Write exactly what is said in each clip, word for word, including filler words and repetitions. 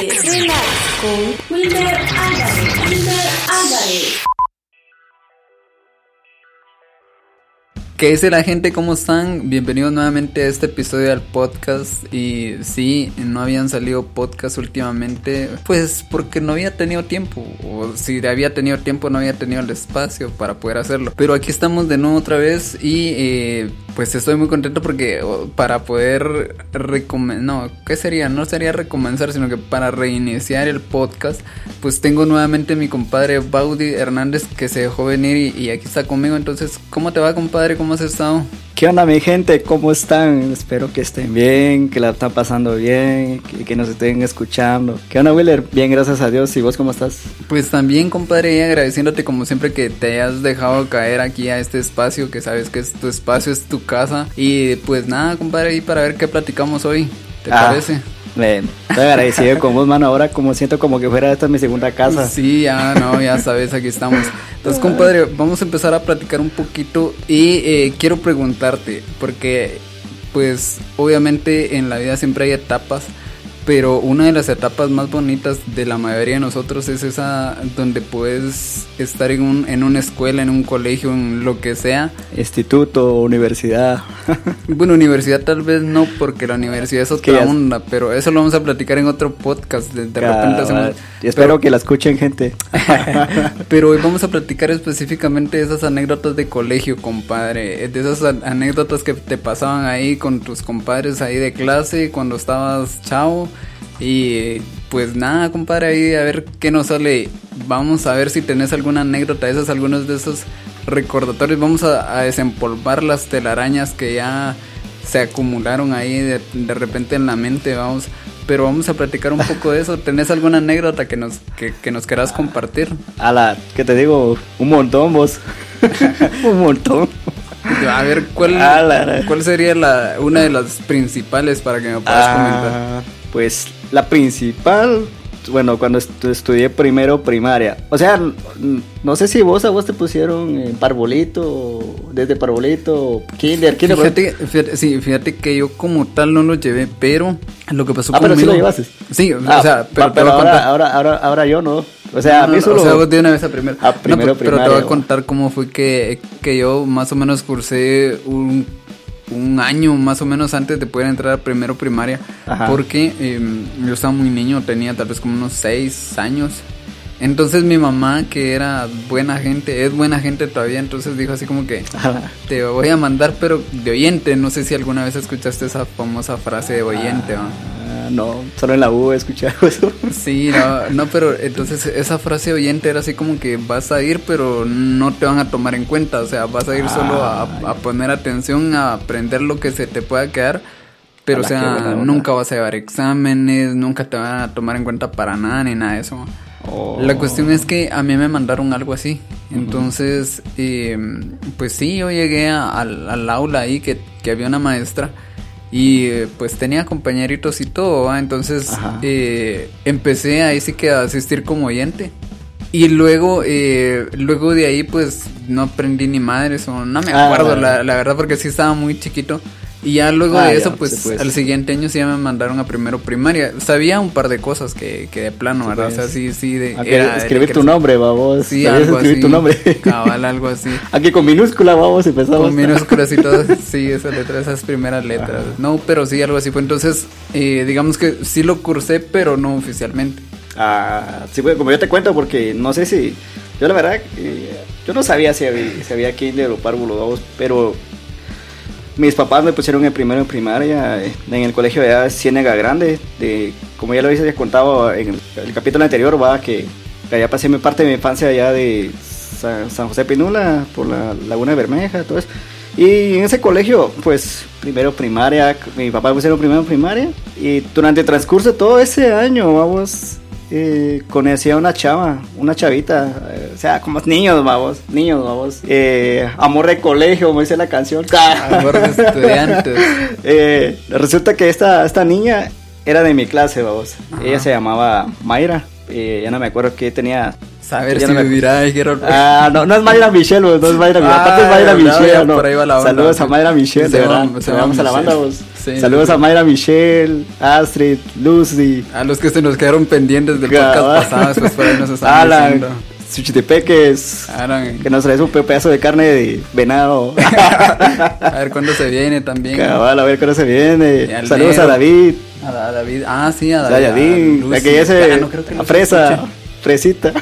Relax con Wilmer Álvarez. Wilmer Álvarez. ¿Qué dice la gente? ¿Cómo están? Bienvenidos nuevamente a este episodio del podcast. Y sí, no habían salido podcasts últimamente, pues porque no había tenido tiempo, o si había tenido tiempo no había tenido el espacio para poder hacerlo. Pero aquí estamos de nuevo otra vez y eh, pues estoy muy contento porque para poder recomenzar, no, ¿qué sería? No sería recomenzar, sino que para reiniciar el podcast, pues tengo nuevamente a mi compadre Baudi Hernández, que se dejó venir y, y aquí está conmigo. Entonces, ¿cómo te va, compadre? ¿Cómo has estado? ¿Qué onda, mi gente? ¿Cómo están? Espero que estén bien, que la están pasando bien, que, que nos estén escuchando. ¿Qué onda, Willer? Bien, gracias a Dios. ¿Y vos cómo estás? Pues también, compadre, y agradeciéndote como siempre que te hayas dejado caer aquí a este espacio, que sabes que es tu espacio, es tu casa. Y pues nada, compadre, y para ver qué platicamos hoy, ¿te ah. parece? Bien, estoy agradecido con vos, mano. Ahora como siento como que fuera esta mi segunda casa. Sí, ya, no, ya sabes, aquí estamos. Entonces, compadre, vamos a empezar a platicar un poquito. Y eh, quiero preguntarte, porque pues obviamente en la vida siempre hay etapas, pero una de las etapas más bonitas de la mayoría de nosotros es esa donde puedes estar en, un, en una escuela, en un colegio, en lo que sea. Instituto, universidad. Bueno, universidad tal vez no, porque la universidad es otra onda, pero eso lo vamos a platicar en otro podcast. De, de repente hacemos... Y espero pero... que la escuchen, gente. Pero hoy vamos a platicar específicamente de esas anécdotas de colegio, compadre. De esas anécdotas que te pasaban ahí con tus compadres ahí de clase cuando estabas chavo. Y pues nada, compadre, ahí a ver qué nos sale. Vamos a ver si tenés alguna anécdota de esas, algunos de esos recordatorios. Vamos a, a desempolvar las telarañas que ya se acumularon ahí de, de repente en la mente, vamos. Pero vamos a platicar un poco de eso. ¿Tenés alguna anécdota que nos que, que nos querás compartir? A la, ¿qué te digo? Un montón, vos. Un montón. A ver, ¿cuál, ¿cuál sería la una de las principales para que me puedas ah, comentar? Pues la principal, bueno, cuando est- estudié primero primaria. O sea, no sé si vos a vos te pusieron en parvulito, desde parvulito, kinder, kinder. Fíjate, fíjate, sí, fíjate que yo como tal no lo llevé, pero lo que pasó ah, conmigo... Ah, pero sí lo llevaste. Sí, ah, o sea, pero, pa, pero ahora, ahora, ahora, ahora yo no. O sea, no, a mí no, solo... O sea, vos de una vez a primero. A primero no, pero, pero te voy a contar cómo fue que, que yo más o menos cursé un, un año más o menos antes de poder entrar a primero primaria. Ajá. Porque eh, yo estaba muy niño, tenía tal vez como unos seis años. Entonces mi mamá, que era buena gente, es buena gente todavía, entonces dijo así como que Ajá. te voy a mandar, pero de oyente. No sé si alguna vez escuchaste esa famosa frase de oyente, ¿no? Ah, no, solo en la U he escuchado eso. Sí, no, no, pero entonces esa frase de oyente era así como que vas a ir, pero no te van a tomar en cuenta. O sea, vas a ir ah, solo a, a poner atención, a aprender lo que se te pueda quedar. Pero o sea, buena, nunca vas a llevar exámenes, nunca te van a tomar en cuenta para nada ni nada de eso. Oh. La cuestión es que a mí me mandaron algo así. Entonces, uh-huh. eh, pues sí, yo llegué a, al, al aula ahí que, que había una maestra. Y eh, pues tenía compañeritos y todo, ¿va? Entonces eh, empecé ahí sí que a asistir como oyente. Y luego, eh, luego de ahí pues no aprendí ni madres o no me acuerdo, ah, la, la verdad, porque sí estaba muy chiquito. Y ya luego ah, de eso, ya, pues, pues al siguiente año sí ya me mandaron a primero primaria. Sabía un par de cosas que, que de plano, ¿verdad? Pues. O sea, sí, sí. De, era, escribir de tu nombre, vamos. Sí, algo escribir así. tu nombre. Cabal, algo así. Aquí con minúscula, vamos, empezamos. Con minúsculas y todo. Sí, esas letras, esas primeras letras. Ajá. No, pero sí, algo así fue. Entonces, eh, digamos que sí lo cursé, pero no oficialmente. Ah, sí, pues, como yo te cuento, porque no sé si... Yo la verdad, eh, yo no sabía si había, si había kinder o párvulo, vamos, pero... Mis papás me pusieron el primero en primaria en el colegio de Ciénega Grande, de, como ya lo hice, ya contaba en el, el capítulo anterior, va, que, que allá pasé mi parte de mi infancia allá de San, San José Pinula, por la Laguna de Bermeja, todo eso. Y en ese colegio, pues, primero primaria, mi papá me pusieron primero en primaria, y durante el transcurso de todo ese año, vamos... Eh, conocí a una chava, una chavita, eh, o sea, como niños, vamos, niños, vamos, eh, amor de colegio, como dice la canción, amor de estudiantes. eh, resulta que esta, esta niña era de mi clase, vamos, Ajá. Ella se llamaba Mayra, eh, ya no me acuerdo que tenía Saber Ya si no me- vivirá, dijeron. Ah, no, no es Mayra Michelle, vos, no es Mayra Michelle. Ah, Aparte es Mayra no, Michelle, ya no. por ahí va la onda. Saludos a Mayra Michelle, Se de llama- verdad. se Se llama vamos a la banda, Michelle. vos. Sí, Saludos sí. a Mayra Michelle, Astrid, Lucy, A los que se nos quedaron pendientes del podcast Cabal. pasado, pues por ahí nos están Alan, diciendo. Suchitepeques, Alan, que nos traes un pe- pedazo de carne de venado. a ver cuándo se viene también. Cabal, a ver cuándo se viene. Y al Saludos negro. a David, A, Da- a David. Ah, sí, a a David. Yadín, a la Lucy. que ya se. Ah, no creo que a Lucy Fresa, escuche. Fresita.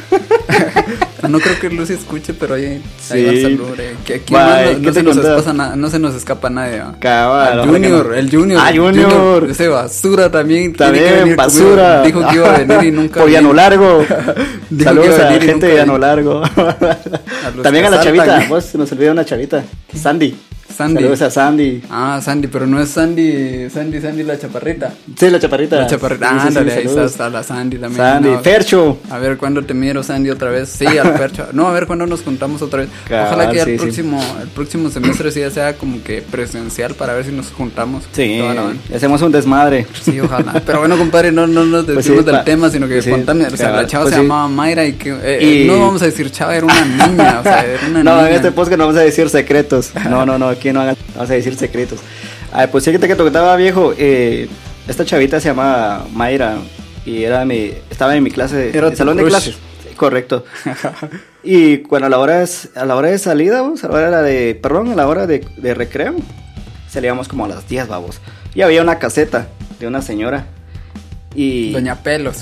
No creo que Lucy escuche, pero oye, ahí Sí. va el saludo. eh. Que aquí Bye, no, ¿qué no, te se nos contaba? escapa na- no se nos escapa nadie. ¿va? Cabal. Al ojalá que Junior, no. el Junior. Ah, Junior. Ese basura también. tiene También, que venir basura. conmigo. Dijo que iba a venir y nunca. Por Llano vino. Largo. Dijo Saludos que iba a a la venir y gente nunca de Llano vino. Largo. los También que a la asaltan. chavita. Vos se nos olvidó una chavita. Sandy. Sandy. Saludos a Sandy. Ah, Sandy, pero no es Sandy, Sandy, Sandy la chaparrita. Sí, la chaparrita. La chaparrita. Sí, sí, Ah, sí, ándale, ahí está, saludos. está la Sandy también. Sandy. No, Fercho. a ver cuándo te miro, Sandy, otra vez. Sí, al Percho. No, a ver cuándo nos juntamos otra vez. Cabal, Ojalá que ya sí, el sí. próximo, el próximo semestre sí ya sea como que presencial para ver si nos juntamos. Sí, Toda la banda. hacemos un desmadre. Sí, ojalá. Pero bueno, compadre, no, no nos Pues desviamos sí, del pa- tema, sino que sí, contame. O sea, cabal, la chava pues se sí. llamaba Mayra y que. eh, Y- eh, no vamos a decir chava, era una niña. O sea, era una No, niña. en este podcast no vamos a decir secretos. No, no, no, aquí no hagan- vamos a decir secretos. Ay, pues sí que te que tocaba viejo. Eh, esta chavita se llama Mayra y era mi, estaba en mi clase, Era en tu salón de crush. clases. Sí, correcto. Y cuando a la hora es, a la hora de salida, vamos, a la hora de, perdón, a la hora de, de recreo, salíamos como a las diez, vamos. Y había una caseta de una señora. Y Doña Pelos.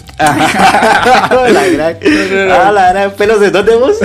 la gran, ah, la gran, pelos de dónde vos?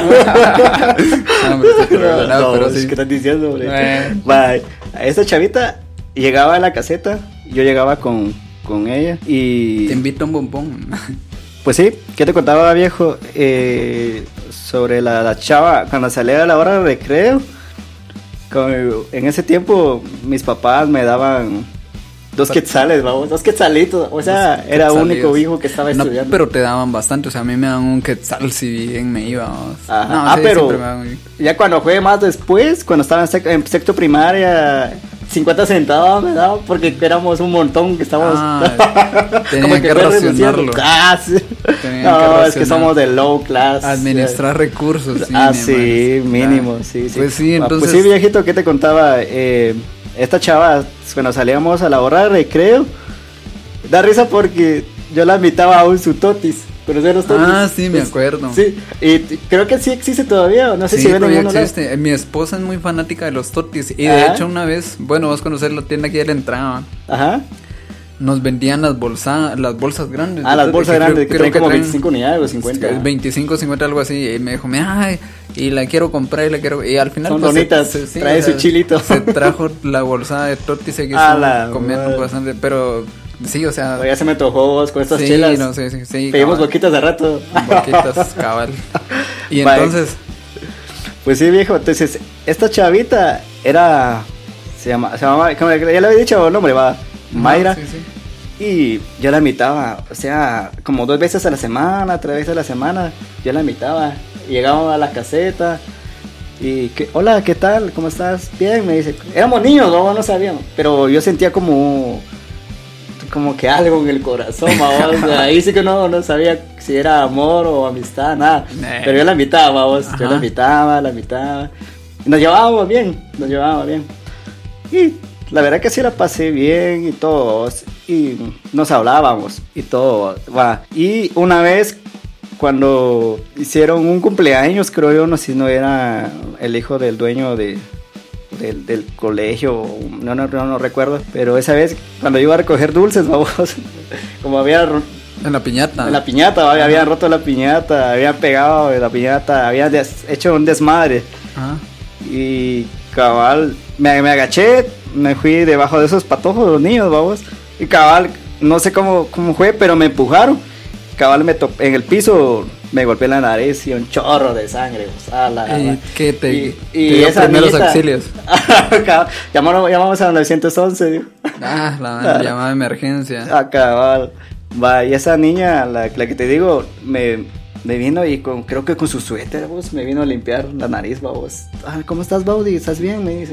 No, hombre, sí, pero, no, No, pero ¿qué sí. estás diciendo, hombre? Bueno. Bye. Esa chavita llegaba a la caseta, yo llegaba con, con ella y... Te invito a un bombón. Pues sí, ¿qué te contaba, viejo? Eh, sobre la, la chava, cuando salía a la hora de recreo, como en ese tiempo mis papás me daban dos quetzales, vamos, dos quetzalitos, o sea, Dos era quetzalillos. único hijo que estaba No, estudiando. pero te daban bastante, o sea, a mí me daban un quetzal si bien me iba. vamos. Ajá. No, Ah, sí, pero siempre me daban un- ya cuando fue más después, cuando estaba en, sec- en sexto primaria, cincuenta centavos me daba porque éramos un montón que estábamos... Ah, tenían que fue racionarlo. reduciendo. Ah, sí. Tenían No, que es que racionar. somos de low class. Administrar recursos. Sí, ah, mi sí, hermano. mínimo, Ah, sí, sí. Pues sí, Ah, entonces. Pues sí, viejito, ¿qué te contaba? Eh, esta chava, cuando salíamos a la hora de recreo, da risa porque yo la invitaba a un su totis. ¿Conoces los totis? Ah, sí, me Es- acuerdo. Sí, y t- creo que sí existe todavía, no sé Sí, si ven en todavía uno lado. existe. Eh, Mi esposa es muy fanática de los totis. Y de Ah. hecho, una vez, bueno, vas a conocer la tienda que ya le entraba. Ajá. Nos vendían las bolsas, las bolsas grandes. Ah, las Entonces, bolsas creo- grandes, que creo traen como traen veinticinco unidades o cincuenta. veinticinco, cincuenta, algo así. Y me dijo, ay, y la quiero comprar y la quiero. Y al final, Son pues, se- bonitas, se- sí, trae o sea, su chilito. Se trajo la bolsa de tortis y que A la comiendo madre. bastante. Pero sí, o sea. Ya se me antojó vos con estas sí, chelas. no sé, sí, sí. Pedimos cabal. boquitas de rato. Boquitas, cabal. Y Bye. entonces, Pues sí, viejo. Entonces, esta chavita era. Se llama. Se llamaba. Como ya le había dicho el nombre, va. Mayra. sí, sí. Y yo la invitaba, o sea, como dos veces a la semana, tres veces a la semana, yo la invitaba. Llegaba a la caseta y, que, hola, ¿qué tal? ¿Cómo estás? Bien, me dice. Éramos niños, no, no sabíamos, pero yo sentía como, como que algo en el corazón, vamos. O sea, ahí sí que no, no sabía si era amor o amistad, nada. Nah. Pero yo la invitaba, vamos. Yo Ajá. la invitaba, la invitaba. Y nos llevábamos bien, nos llevábamos bien. Y la verdad que sí la pasé bien y todo. Y nos hablábamos y todo. Va. Y una vez cuando hicieron un cumpleaños, creo yo, no sé si no era el hijo del dueño de, del, del colegio, no, no, no, no recuerdo. Pero esa vez cuando iba a recoger dulces, vamos, como había ro- En la piñata. en la piñata, había- habían roto la piñata, habían pegado de la piñata, habían des- hecho un desmadre. Ajá. Y cabal, me, me agaché, me fui debajo de esos patojos de los niños, vamos. Y cabal, no sé cómo, cómo fue, pero me empujaron. Cabal, me top- en el piso me golpeé la nariz y un chorro de sangre. O sea, la, ¿Y la- qué te, y, te y dio esa primeros niñita- auxilios? Cabal, llamamos, llamamos a nueve once, digo. Ah, la llamada de emergencia. Ah, cabal. Va, y esa niña, la, la que te digo, me, me vino y con, creo que con su suéter, vos, me vino a limpiar la nariz, vos. Ah, ¿cómo estás, Baudi? ¿Estás bien? Me dice.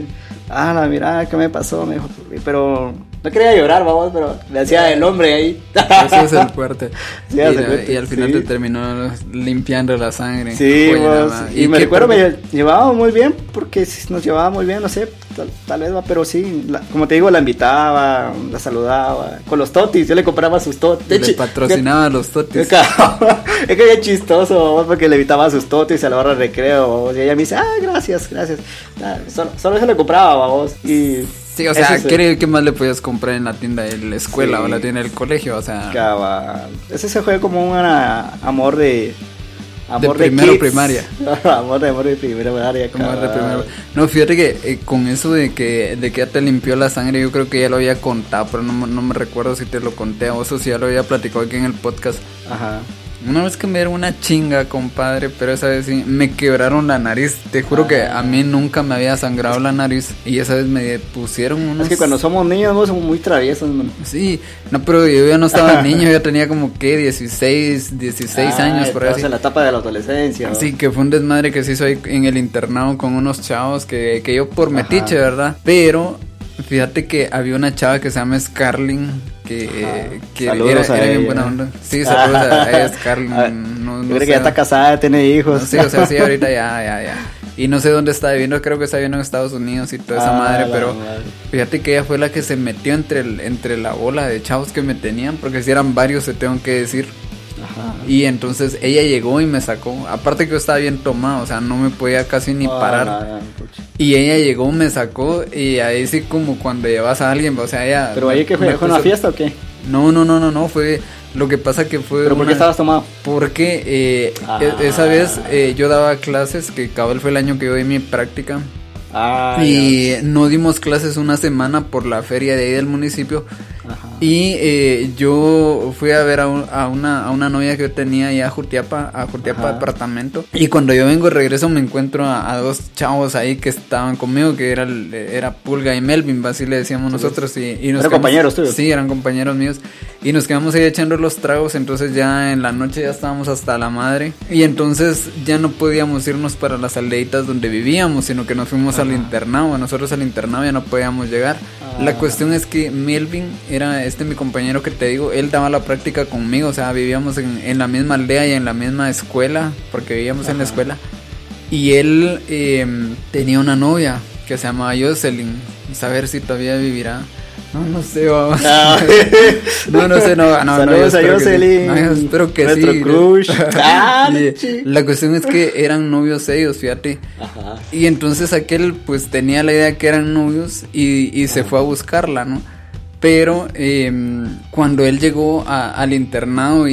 ah, la mira, ¿qué me pasó? Me dijo, pero no quería llorar, vamos, pero le hacía el hombre ahí. Eso es el fuerte. Sí, y, el la- fuerte, y al final sí. te terminó limpiando la sangre. Sí, Joder, vos, ma. y, me qué recuerdo, per- me llevábamos muy bien, porque sí, nos llevábamos muy bien, no sé, tal, tal vez va, pero sí, la- como te digo, la invitaba, la saludaba, con los totis, yo le compraba sus totis. Le patrocinaba los totis. Es que bien chistoso, vamos, porque le invitaba sus totis a la hora de recreo, vamos, y ella me dice, ah, gracias, gracias. Ah, solo, solo eso le compraba, vamos, y... Sí, o sea, ese ¿qué, qué más le podías comprar en la tienda de la escuela Sí. o la tienda del colegio? O sea, Cabal. Ese se fue como un ah, amor de... Amor De de, primero kids. primaria. amor de amor de primero primaria. como de cabal. primero. No, fíjate que eh, con eso de que, de que ya te limpió la sangre, yo creo que ya lo había contado, pero no, me- no me recuerdo si te lo conté o eso, si ya lo había platicado aquí en el podcast. Ajá. Una vez que me dieron una chinga, compadre, pero esa vez sí me quebraron la nariz. Te juro que a mí nunca me había sangrado la nariz y esa vez me pusieron unos... Es que cuando somos niños ¿no? somos muy traviesos, man. Sí, no, pero yo ya no estaba niño, yo ya tenía como que dieciséis, dieciséis Ah, años por ahí. estabas en la etapa de la adolescencia. ¿no? Sí, que fue un desmadre que se hizo ahí en el internado con unos chavos que, que yo por Ajá. metiche, ¿verdad? Pero fíjate que había una chava que se llama Scarlin, que, Ajá. que Saludos era, a era bien ella. buena onda. Sí, saludos a, a ella, Scarlin. Ah, No, Yo no creo sé, que ya está casada, tiene hijos. no, sí, o sea, sí, ahorita ya, ya, ya. Y no sé dónde está viviendo, creo que está viviendo en Estados Unidos y toda esa Ah, madre, la pero madre. fíjate que ella fue la que se metió entre, el, entre la bola de chavos que me tenían, porque si eran varios, se tengo que decir. Ajá. Y entonces ella llegó y me sacó. Aparte que yo estaba bien tomado, o sea, no me podía casi ni Ah, parar. la gran pucha. Y ella llegó, me sacó y ahí sí como cuando llevas a alguien, o sea, ella... ¿Pero ahí que fue? me ¿Fue una puso- fiesta o qué? No, no, no, no, no, fue... Lo que pasa que fue... ¿Pero por una- qué estabas tomado? Porque eh, Ah. e- esa vez eh, yo daba clases, que cabal fue el año que yo di mi práctica. Ah, y ya. no dimos clases una semana por la feria de ahí del municipio. Ajá. Y eh, yo fui a ver a, un- a una, a una novia que yo tenía allá a Jutiapa, a Jutiapa Ajá. departamento. Y cuando yo vengo de regreso me encuentro a, a dos chavos ahí que estaban conmigo, que era, el- era Pulga y Melvin, así le decíamos nosotros. Y, y nos ¿Eran quedamos- compañeros tuyos? Sí, eran compañeros míos. Y nos quedamos ahí echando los tragos, entonces ya en la noche ya estábamos hasta la madre. Y entonces ya no podíamos irnos para las aldeitas donde vivíamos, sino que nos fuimos al internado. Nosotros al internado ya no podíamos llegar. Ah. La cuestión es que Melvin era este mi compañero que te digo, él daba la práctica conmigo, o sea, vivíamos en, en la misma aldea y en la misma escuela, porque vivíamos en la Ajá. escuela. Y él eh, tenía una novia que se llamaba Jocelyn, saber si todavía vivirá. No, no sé, vamos. Ah. No, no sé, no, no, no, Saludos yo a espero que sí. Jocelyn. No, yo espero que Nuestro sí. crush. Ah, Y sí. la cuestión es que eran novios ellos, fíjate. Ajá. Y entonces aquel pues tenía la idea que eran novios y, y se fue a buscarla, ¿no? Pero eh, cuando él llegó a- al internado y,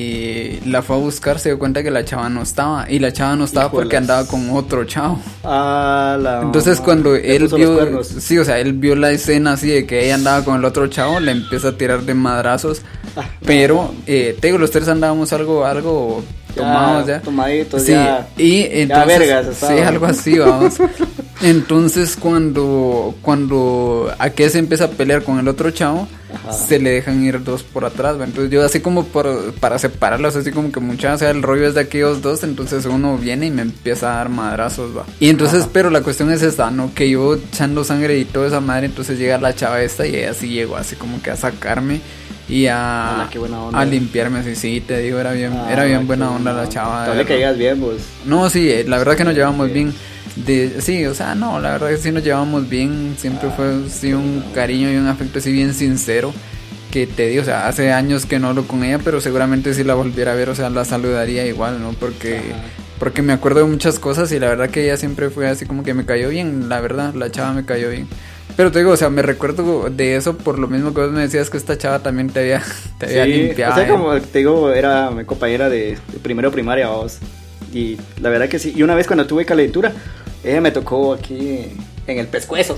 y la fue a buscar, se dio cuenta que la chava no estaba. Y la chava no estaba Híjolas. porque andaba con otro chavo. Ah, la Entonces mamá. cuando Le él puso los vio, cuernos. sí, o sea, él vio la escena así de que ella andaba con el otro chavo, le empieza a tirar de madrazos. Ah, Pero, eh, te digo, los tres andábamos algo, algo Ya, tomados ya. tomaditos, Sí, ya. y entonces, vergas sí, estaban. algo así, vamos. Entonces cuando, cuando aquel se empieza a pelear con el otro chavo, Ajá. se le dejan ir dos por atrás, ¿va? Entonces yo así como por, para separarlos, así como que mucha, o sea, el rollo es de aquellos dos, entonces uno viene y me empieza a dar madrazos, va. Y entonces, Ajá. pero la cuestión es esta, ¿no? Que yo echando sangre y toda esa madre, entonces llega la chava esta y ella sí llegó así como que a sacarme y a, Ala, qué buena onda. a limpiarme así, sí, te digo, era bien, Ah, era bien qué buena onda la onda. chava. de Todavía verdad. caías bien, pues. No, sí, eh, la verdad que nos llevamos Sí. bien. De, sí, o sea, no, la verdad que sí nos llevamos bien. Siempre Ah, fue sí, un cariño y un afecto así bien sincero. Que te digo, o sea, hace años que no hablo con ella, pero seguramente si la volviera a ver, o sea, la saludaría igual, ¿no? Porque, Ajá. porque me acuerdo de muchas cosas y la verdad que ella siempre fue así como que me cayó bien, la verdad, la chava me cayó bien. Pero te digo, o sea, me recuerdo de eso por lo mismo que vos me decías que esta chava también te había, te había Sí, limpiado. o sea, ¿eh? como te digo, era mi compañera de, de primero primaria, vos. Y la verdad que sí. Y una vez cuando tuve calentura, ella me tocó aquí en el pescuezo.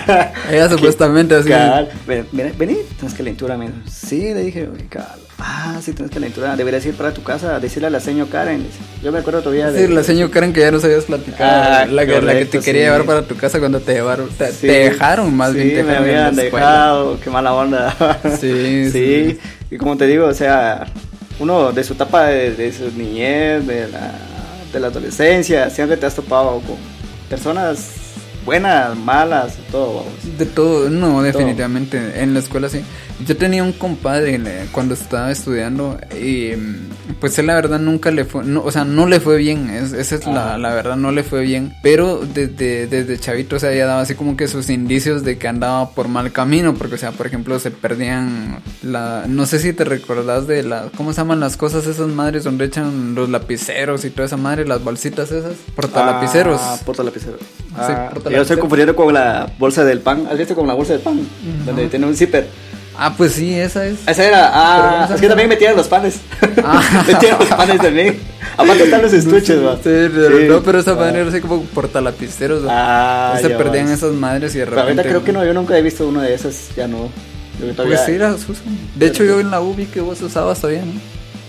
Ella supuestamente así. Cabal, ven, ven, vení, tienes calentura. Me dijo, sí, le dije, "Oye, cabal, ah, sí, tienes calentura. Deberías ir para tu casa a decirle a la señor Karen. Dice. Yo me acuerdo todavía de. Sí, la señor Karen que ya nos habías platicado. Ah, la, que, la que correcto, te quería sí. llevar para tu casa cuando te llevaron. Te, Sí. te dejaron más Sí, bien. Te me dejaron en habían la escuela. dejado, qué mala onda. Sí, sí, sí. y como te digo, o sea, uno de su etapa de, de su niñez, de la, de la adolescencia, siempre te has topado con personas buenas, malas, todo, vamos. De todo, no, definitivamente, todo. En la escuela sí. Yo tenía un compadre cuando estaba estudiando y pues él la verdad nunca le fue, no, o sea, no le fue bien, es, esa es la, la verdad, no le fue bien, pero desde, desde chavito, o sea, ya daba así como que sus indicios de que andaba por mal camino, porque, o sea, por ejemplo, se perdían la, no sé si te recordás de la, ¿cómo se llaman las cosas esas madres donde echan los lapiceros y toda esa madre, las bolsitas esas? Portalapiceros. Ah, portalapiceros. Ah, sí, portalapiceros. Yo estoy confundiendo con la bolsa del pan, ¿has visto con la bolsa del pan? Uh-huh. Donde tiene un zipper. Ah, pues sí, esa es. Esa era, ah, es que también metían los panes. Ah. Metían los panes también. Aparte están los estuches, va. Sí, pero, sí. No, pero esa madre era así como portalapiceros, ¿va? Ah, se perdían vas. Esas madres y de repente. Pero ahorita creo que no, yo nunca he visto uno de esas, ya no. Yo todavía... Pues sí, las uso. De hecho, yo en la U vi que vos usabas todavía, ¿no?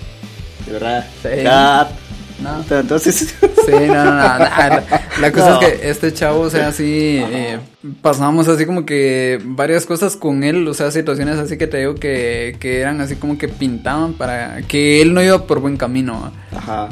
De verdad. Sí. Ya. No. Entonces. Sí, no, no, no. La, la cosa no. es que este chavo, o sea, así. Eh, pasábamos así como que varias cosas con él, o sea, situaciones así que te digo que, que eran así como que pintaban para que él no iba por buen camino. ¿Va? Ajá.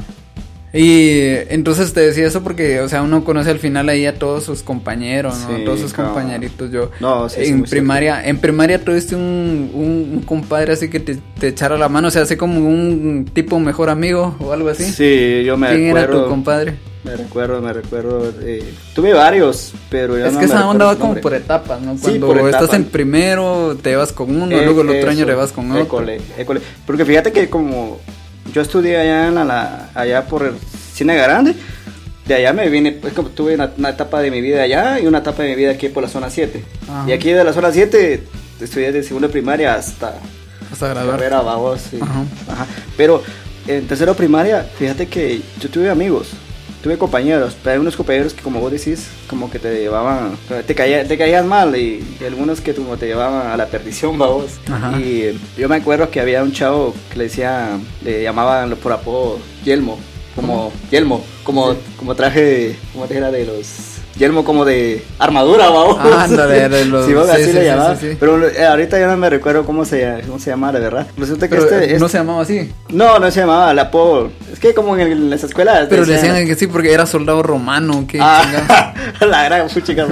Y entonces te decía eso porque, o sea, uno conoce al final ahí a todos sus compañeros, ¿no? Sí, todos sus no. compañeritos. Yo no, sí, en sí, primaria, sí. en primaria tuviste un, un, un compadre así que te, te echara la mano, o sea, así como un tipo mejor amigo o algo así. Sí, yo me ¿Quién recuerdo. ¿Quién era tu compadre? Me recuerdo, me recuerdo. Eh, tuve varios, pero ya es no que me esa onda va como nombre. por etapas, ¿no? Cuando sí, por etapas. Estás en primero, te vas con uno, eh, luego el otro eso, año te vas con otro. École, école. Porque fíjate que como yo estudié allá en la, la allá por el Cine Grande, de allá me vine, pues como tuve una, una etapa de mi vida allá y una etapa de mi vida aquí por la zona siete. Ajá. Y aquí de la zona siete estudié de segundo de primaria hasta hasta graduar. Carrera, vamos, sí. Ajá. Ajá. Pero en tercero de primaria, fíjate que yo tuve amigos, tuve compañeros, pero hay unos compañeros que como vos decís, como que te llevaban, te, caía, te caían mal y, y algunos que como te llevaban a la perdición, vamos. Ajá. Y yo me acuerdo que había un chavo que le decía, le llamaban por apodo Yelmo. Como ¿Cómo? Yelmo, como, sí. como traje, como era de los, yelmo como de armadura, vamos. Ah, ándale, de los, sí, vos, sí, así sí, le sí, llamaba, sí, sí. Pero eh, ahorita ya no me recuerdo cómo se, cómo se llamaba, de verdad. Resulta que pero, este, este... ¿No se llamaba así? No, no se llamaba, la apodo, es que como en, en las escuelas. Pero decían, decían que sí, porque era soldado romano, ¿qué? Ah, la gran puchica,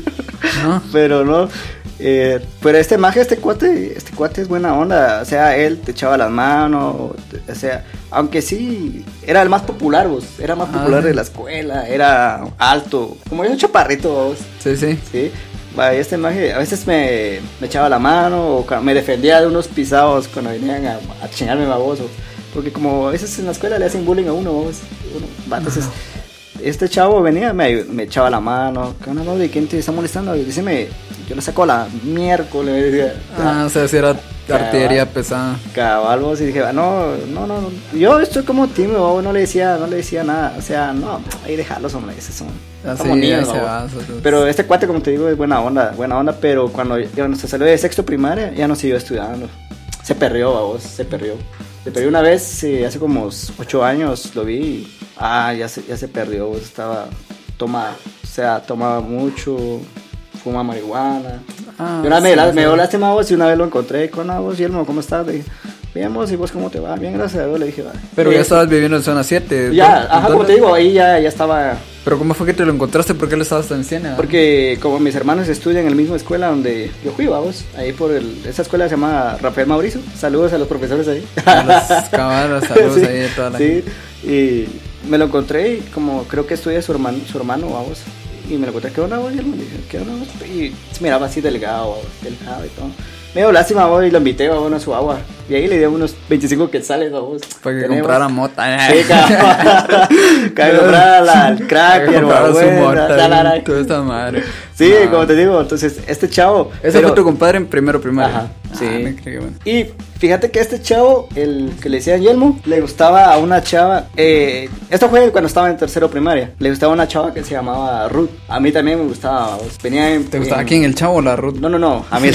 ¿no? Pero no... Eh, pero este maje, este cuate, este cuate es buena onda, o sea, él te echaba las manos, o sea, aunque sí, era el más popular, vos, era más popular ah, de la escuela, era alto, como yo chaparrito, vos. Sí, sí. Sí, va, este maje a veces me, me echaba la mano o me defendía de unos pisados cuando venían a, a chingarme baboso, porque como a veces en la escuela le hacen bullying a uno, vos, uno, va, entonces... Este chavo venía, me, me echaba la mano, ¿qué onda, de quién te está molestando? Y dice, yo le saco la miércoles. Decía, ah, o sea, si era artillería pesada. Caballos, y dije, no, no, no, no, yo estoy como tímido, no le decía, no le decía nada, o sea, no, ahí dejarlos, hombre, esos son ah, como sí, niños, se ¿no? va, eso, eso. Pero este cuate, como te digo, es buena onda, buena onda, pero cuando ya se salió de sexto primaria, ya no siguió estudiando, se perdió, vos, se perdió. Se perdió una vez, sí, hace como ocho años lo vi y, ah, ya se, ya se perdió, estaba, toma, o sea, tomaba mucho, fuma marihuana. Ah, y una vez sí, me, sí. me dio lástima vos y una vez lo encontré con la voz, Yelmo, ¿cómo estás? Le dije, bien vos, ¿y vos cómo te va? Bien, gracias a Dios, le dije, vale. Pero y ya estabas viviendo en zona siete. Ya, ajá, como te digo, ahí ya, ya estaba... ¿Pero cómo fue que te lo encontraste? ¿Por qué le estabas tan Ciénaga? Porque como mis hermanos estudian en la misma escuela donde yo fui, vamos, ahí por el, esa escuela se llama Rafael Mauricio, saludos a los profesores ahí. A los caballos, saludos sí, ahí de toda la sí, gente. Y me lo encontré y como creo que estudia su hermano, su hermano, vamos, y me lo encontré, ¿qué onda, vos? Y él me dijo, ¿qué onda, vos? Y se miraba así delgado, vamos, delgado y todo. Me dio lástima, vos, y lo invité, vamos, a su agua. Y ahí le di unos veinticinco quetzales, vamos. Para que Tenemos. comprara mota. Sí, para que comprara la, el crack, que comprara su mota, la, la, la. toda esta madre. Sí, no. Como te digo, entonces, este chavo... Ese pero... fue tu compadre en primero primaria. Ajá, sí. Ah, me creí, bueno. Y fíjate que este chavo, el que le decían Yelmo, le gustaba a una chava... Eh, esto fue cuando estaba en tercero primaria. Le gustaba a una chava que se llamaba Ruth. A mí también me gustaba. Venía en, ¿Te gustaba en... quién, el chavo o la Ruth? No, no, no. A mí...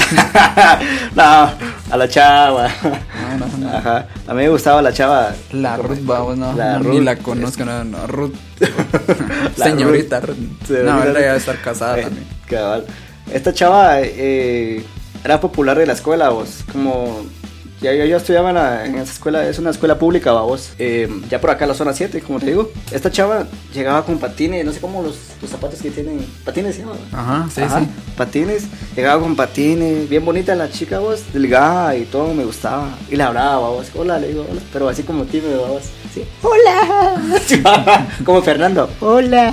no, a la chava. No, no, no. Ajá. A mí me gustaba la chava. La Ruth, vamos, no. La no, Ruth. Ni la conozco, no, no. Ruth. Señorita Ruth. Ruth. No, ahora ya debe estar casada eh, también. Cabal. Esta chava eh, era popular de la escuela, vos. Como Ya, yo, yo estudiaba en, la, en esa escuela, es una escuela pública, vamos. Eh, ya por acá la zona siete, como te digo. Esta chava llegaba con patines, no sé cómo los, los zapatos que tienen. Patines, ¿sí? Ajá, sí, Ajá, sí. patines. Llegaba con patines, bien bonita la chica, vos, delgada y todo, me gustaba. Y le hablaba, vos, hola, le digo, hola. Pero así como tímido, vos. Sí, hola. Como Fernando, hola.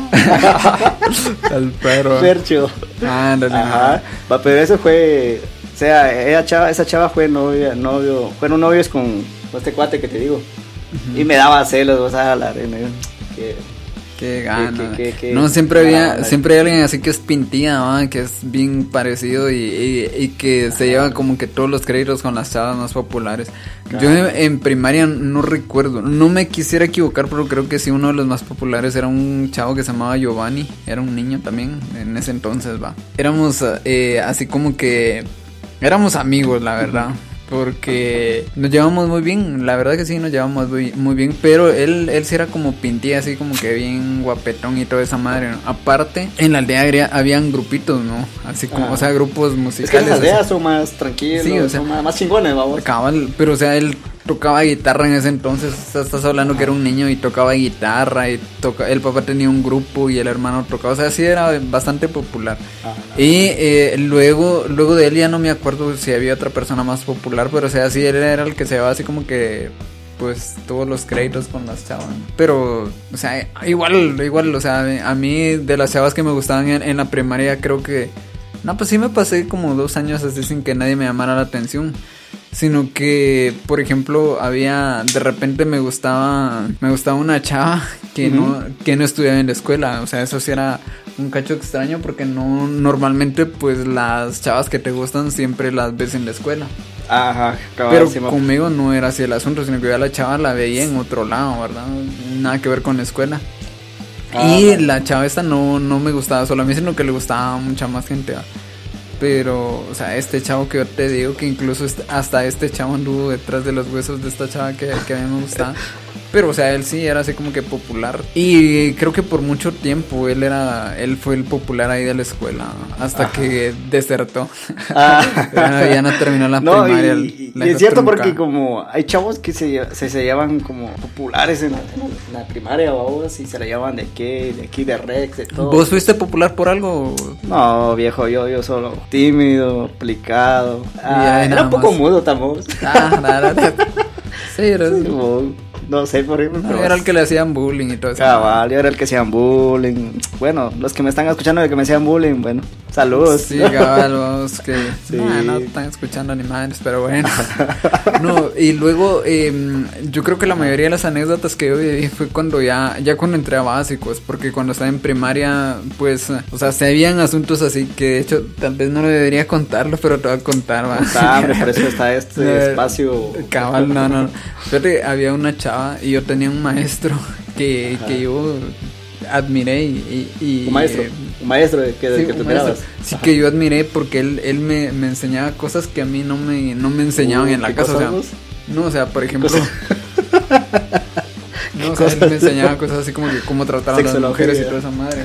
El perro. Percho. Ándale. Ajá. Va, pero eso fue. O sea, ella chava, esa chava fue novia, novio, fueron novios con, con este cuate que te digo. Uh-huh. Y me daba celos, o sea, la reina. Que, qué gana. Que, que, que, no, siempre había, gana. siempre hay alguien así que es pintía, ¿no? Que es bien parecido y, y, y que se lleva como que todos los créditos con las chavas más populares. Claro. Yo en, en primaria no recuerdo, no me quisiera equivocar, pero creo que sí, uno de los más populares era un chavo que se llamaba Giovanni, era un niño también en ese entonces, va. Éramos eh, así como que... Éramos amigos, la verdad, porque nos llevamos muy bien, la verdad que sí, nos llevamos muy, muy bien, pero él, él sí era como pintía, así como que bien guapetón y toda esa madre, ¿no? Aparte, en la aldea había, habían grupitos, ¿no? Así como, ah. o sea, grupos musicales. Es que las aldeas son más tranquilos, sí, o sea, son más, más chingones, vamos. Cabal, pero o sea, él tocaba guitarra en ese entonces, o sea, estás hablando ah. que era un niño y tocaba guitarra y toca, el papá tenía un grupo y el hermano tocaba, o sea, sí era bastante popular. Ah, no, y eh, luego, luego de él ya no me acuerdo si había otra persona más popular, pero o sea, sí, él era el que se llevaba así como que, pues, todos los créditos con las chavas. Pero, o sea, igual, igual, o sea, a mí de las chavas que me gustaban en, en la primaria creo que, no, pues sí me pasé como dos años así sin que nadie me llamara la atención. Sino que, por ejemplo, había, de repente me gustaba, me gustaba una chava que uh-huh. no, que no estudiaba en la escuela, o sea, eso sí era un cacho extraño porque no, normalmente pues las chavas que te gustan siempre las ves en la escuela. Ajá, cabal, pero sí, conmigo no era así el asunto, sino que yo a la chava la veía en otro lado, ¿verdad? Nada que ver con la escuela. Ah, y vale. La chava esta no, no me gustaba solo a mí, sino que le gustaba a mucha más gente, ¿verdad? Pero, o sea, este chavo que yo te digo, que incluso hasta este chavo anduvo detrás de los huesos de esta chava que, que a mí me gustaba. Pero, o sea, él sí era así como que popular. Y creo que por mucho tiempo él era, él fue el popular ahí de la escuela, hasta Ajá. que desertó. Ah. Bueno, ya no terminó la no, primaria. Y, y es cierto trunca. Porque como hay chavos que se, se, se llevan como populares en la, en la primaria o ahora sí se la llevan de aquí, de aquí, de Rex, de todo. ¿Vos fuiste popular por algo? No, viejo, yo, yo solo tímido, aplicado. Ah, era un poco más. Mudo tampoco. Ah, nada, nada. Sí, era sí, no sé, por ejemplo. No, era el que le hacían bullying y todo eso. Cabal, yo era el que hacían bullying. Bueno, los que me están escuchando de que me hacían bullying, bueno, saludos. Sí, cabal, vos que sí. no, no están escuchando ni madres, pero bueno. No, y luego eh, yo creo que la mayoría de las anécdotas que yo viví fue cuando ya, ya cuando entré a básicos, porque cuando estaba en primaria, pues, o sea, se habían asuntos así que de hecho tal vez no lo debería contarlo, pero te voy a contar, va. Contable, por eso está este espacio. Cabal, no, no. Fíjate, había una chava y yo tenía un maestro que, que yo admiré y... y, y ¿Un maestro? Eh, ¿Un maestro que, sí, que te mirabas? Sí, Ajá. que yo admiré porque él, él me, me enseñaba cosas que a mí no me, no me enseñaban uh, en la casa. O sea, no, o sea, por ejemplo... no, o sea, él me enseñaba cosas así como que cómo tratar a las mujeres y toda esa madre,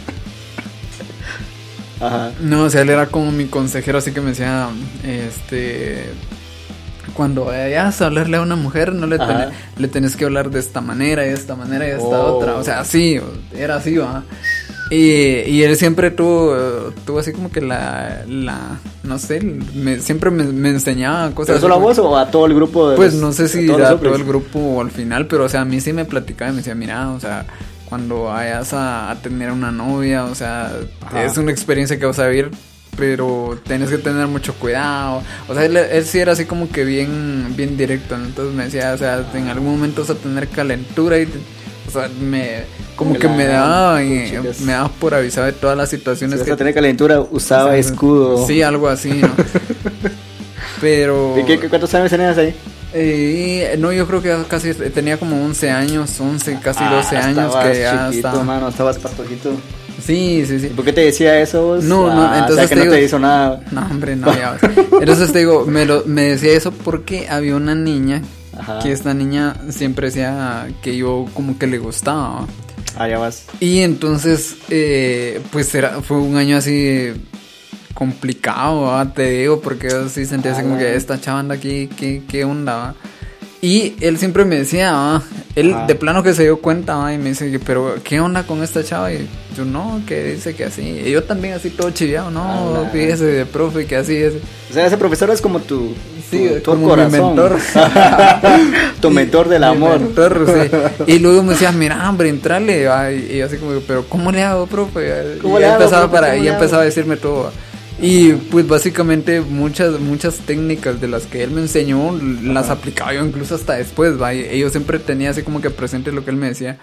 ¿no? Ajá. No, o sea, él era como mi consejero, así que me decía, este... Cuando vayas a hablarle a una mujer, no le, ten, le tenés que hablar de esta manera, y de esta manera, y de esta oh. otra. O sea, así, era así, ¿va? Y, y él siempre tuvo, tuvo así como que la, la no sé, me, siempre me, me enseñaba cosas. ¿Pero solo a vos o a todo el grupo? De pues los, no sé si a, a todo el grupo o al final, pero o sea, a mí sí me platicaba y me decía, mira, o sea, cuando vayas a, a tener una novia, o sea, Ajá. es una experiencia que vas a vivir, pero tienes que tener mucho cuidado. O sea, él, él sí era así como que bien bien directo, ¿no? Entonces me decía, o sea, en algún momento vas a tener calentura y, o sea, me como que me daba y, me daba por avisar de todas las situaciones. Si que vas a tener calentura, usaba o sea, escudo. Sí, algo así, ¿no? Pero... ¿Y qué, cuántos años tenías ahí? Eh, no, yo creo que casi tenía como once años, once, casi ah, doce años que ya chiquito, estaba. Mano, estabas patojito. Sí, sí, sí. ¿Por qué te decía eso vos? No, no, ah, entonces o sea, que te no digo, te hizo nada. No, hombre, no, ya. Entonces te digo, me, lo, me decía eso porque había una niña Ajá. que esta niña siempre decía que yo como que le gustaba. Ah, ya vas. Y entonces, eh, pues era, fue un año así complicado, ¿va? Te digo, porque yo sí sentía así como que esta chava anda aquí, ¿qué, qué onda, va? Y él siempre me decía, ¿va? Él Ajá. de plano que se dio cuenta, ¿va? Y me dice, pero ¿qué onda con esta chava? Y yo, no, que dice que así. Y yo también así todo chiviado, no, Ala. fíjese de profe, que así es. O sea, ese profesor es como tu, Sí, tu, tu como mi corazón. mentor. Tu mentor del Mi amor. mentor, sí. Y luego me decía, mira, hombre, entrale, ¿va? Y yo así como, pero ¿cómo le hago, profe? ¿Cómo y le ya hago, empezaba, profe? para, ¿Cómo y le ya hago? empezaba a decirme todo, ¿va? Y pues básicamente muchas muchas técnicas de las que él me enseñó las Ajá. aplicaba yo incluso hasta después, ¿va? Y yo siempre tenía así como que presente lo que él me decía.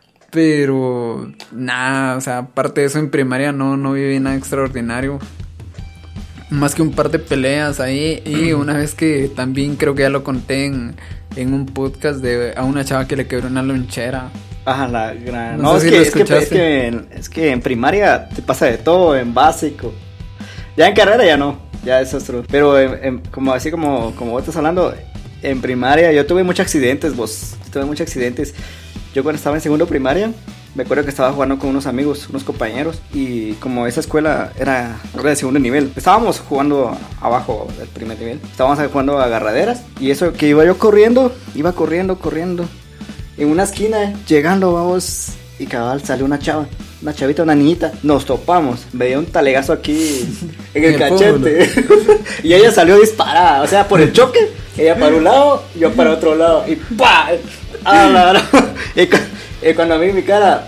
Pero nada, o sea, aparte de eso en primaria no, no viví nada extraordinario. Más que un par de peleas ahí. Y una vez que también creo que ya lo conté en, en un podcast de a una chava que le quebró una lonchera. Ajá, la gran... No No, sé es, si que, lo es, que, es, escuchaste. que en, es que en primaria te pasa de todo, en básico. Ya en carrera ya no, ya es otro. Pero en- en- como así como, como vos estás hablando, en primaria yo tuve muchos accidentes, vos. Tuve muchos accidentes. Yo cuando estaba en segundo primaria, me acuerdo que estaba jugando con unos amigos, unos compañeros. Y como esa escuela era era de segundo nivel, estábamos jugando abajo del primer nivel. Estábamos jugando a agarraderas. Y eso que iba yo corriendo, iba corriendo, corriendo. En una esquina, llegando, vamos, y cabal, salió una chava, una chavita, una niñita. Nos topamos, me dio un talegazo aquí en el En el cachete. Y ella salió disparada, o sea, por el choque, ella para un lado, yo para otro lado. Y ¡pa! ¡Ah, la, la! Y, cu- y cuando vi mi cara,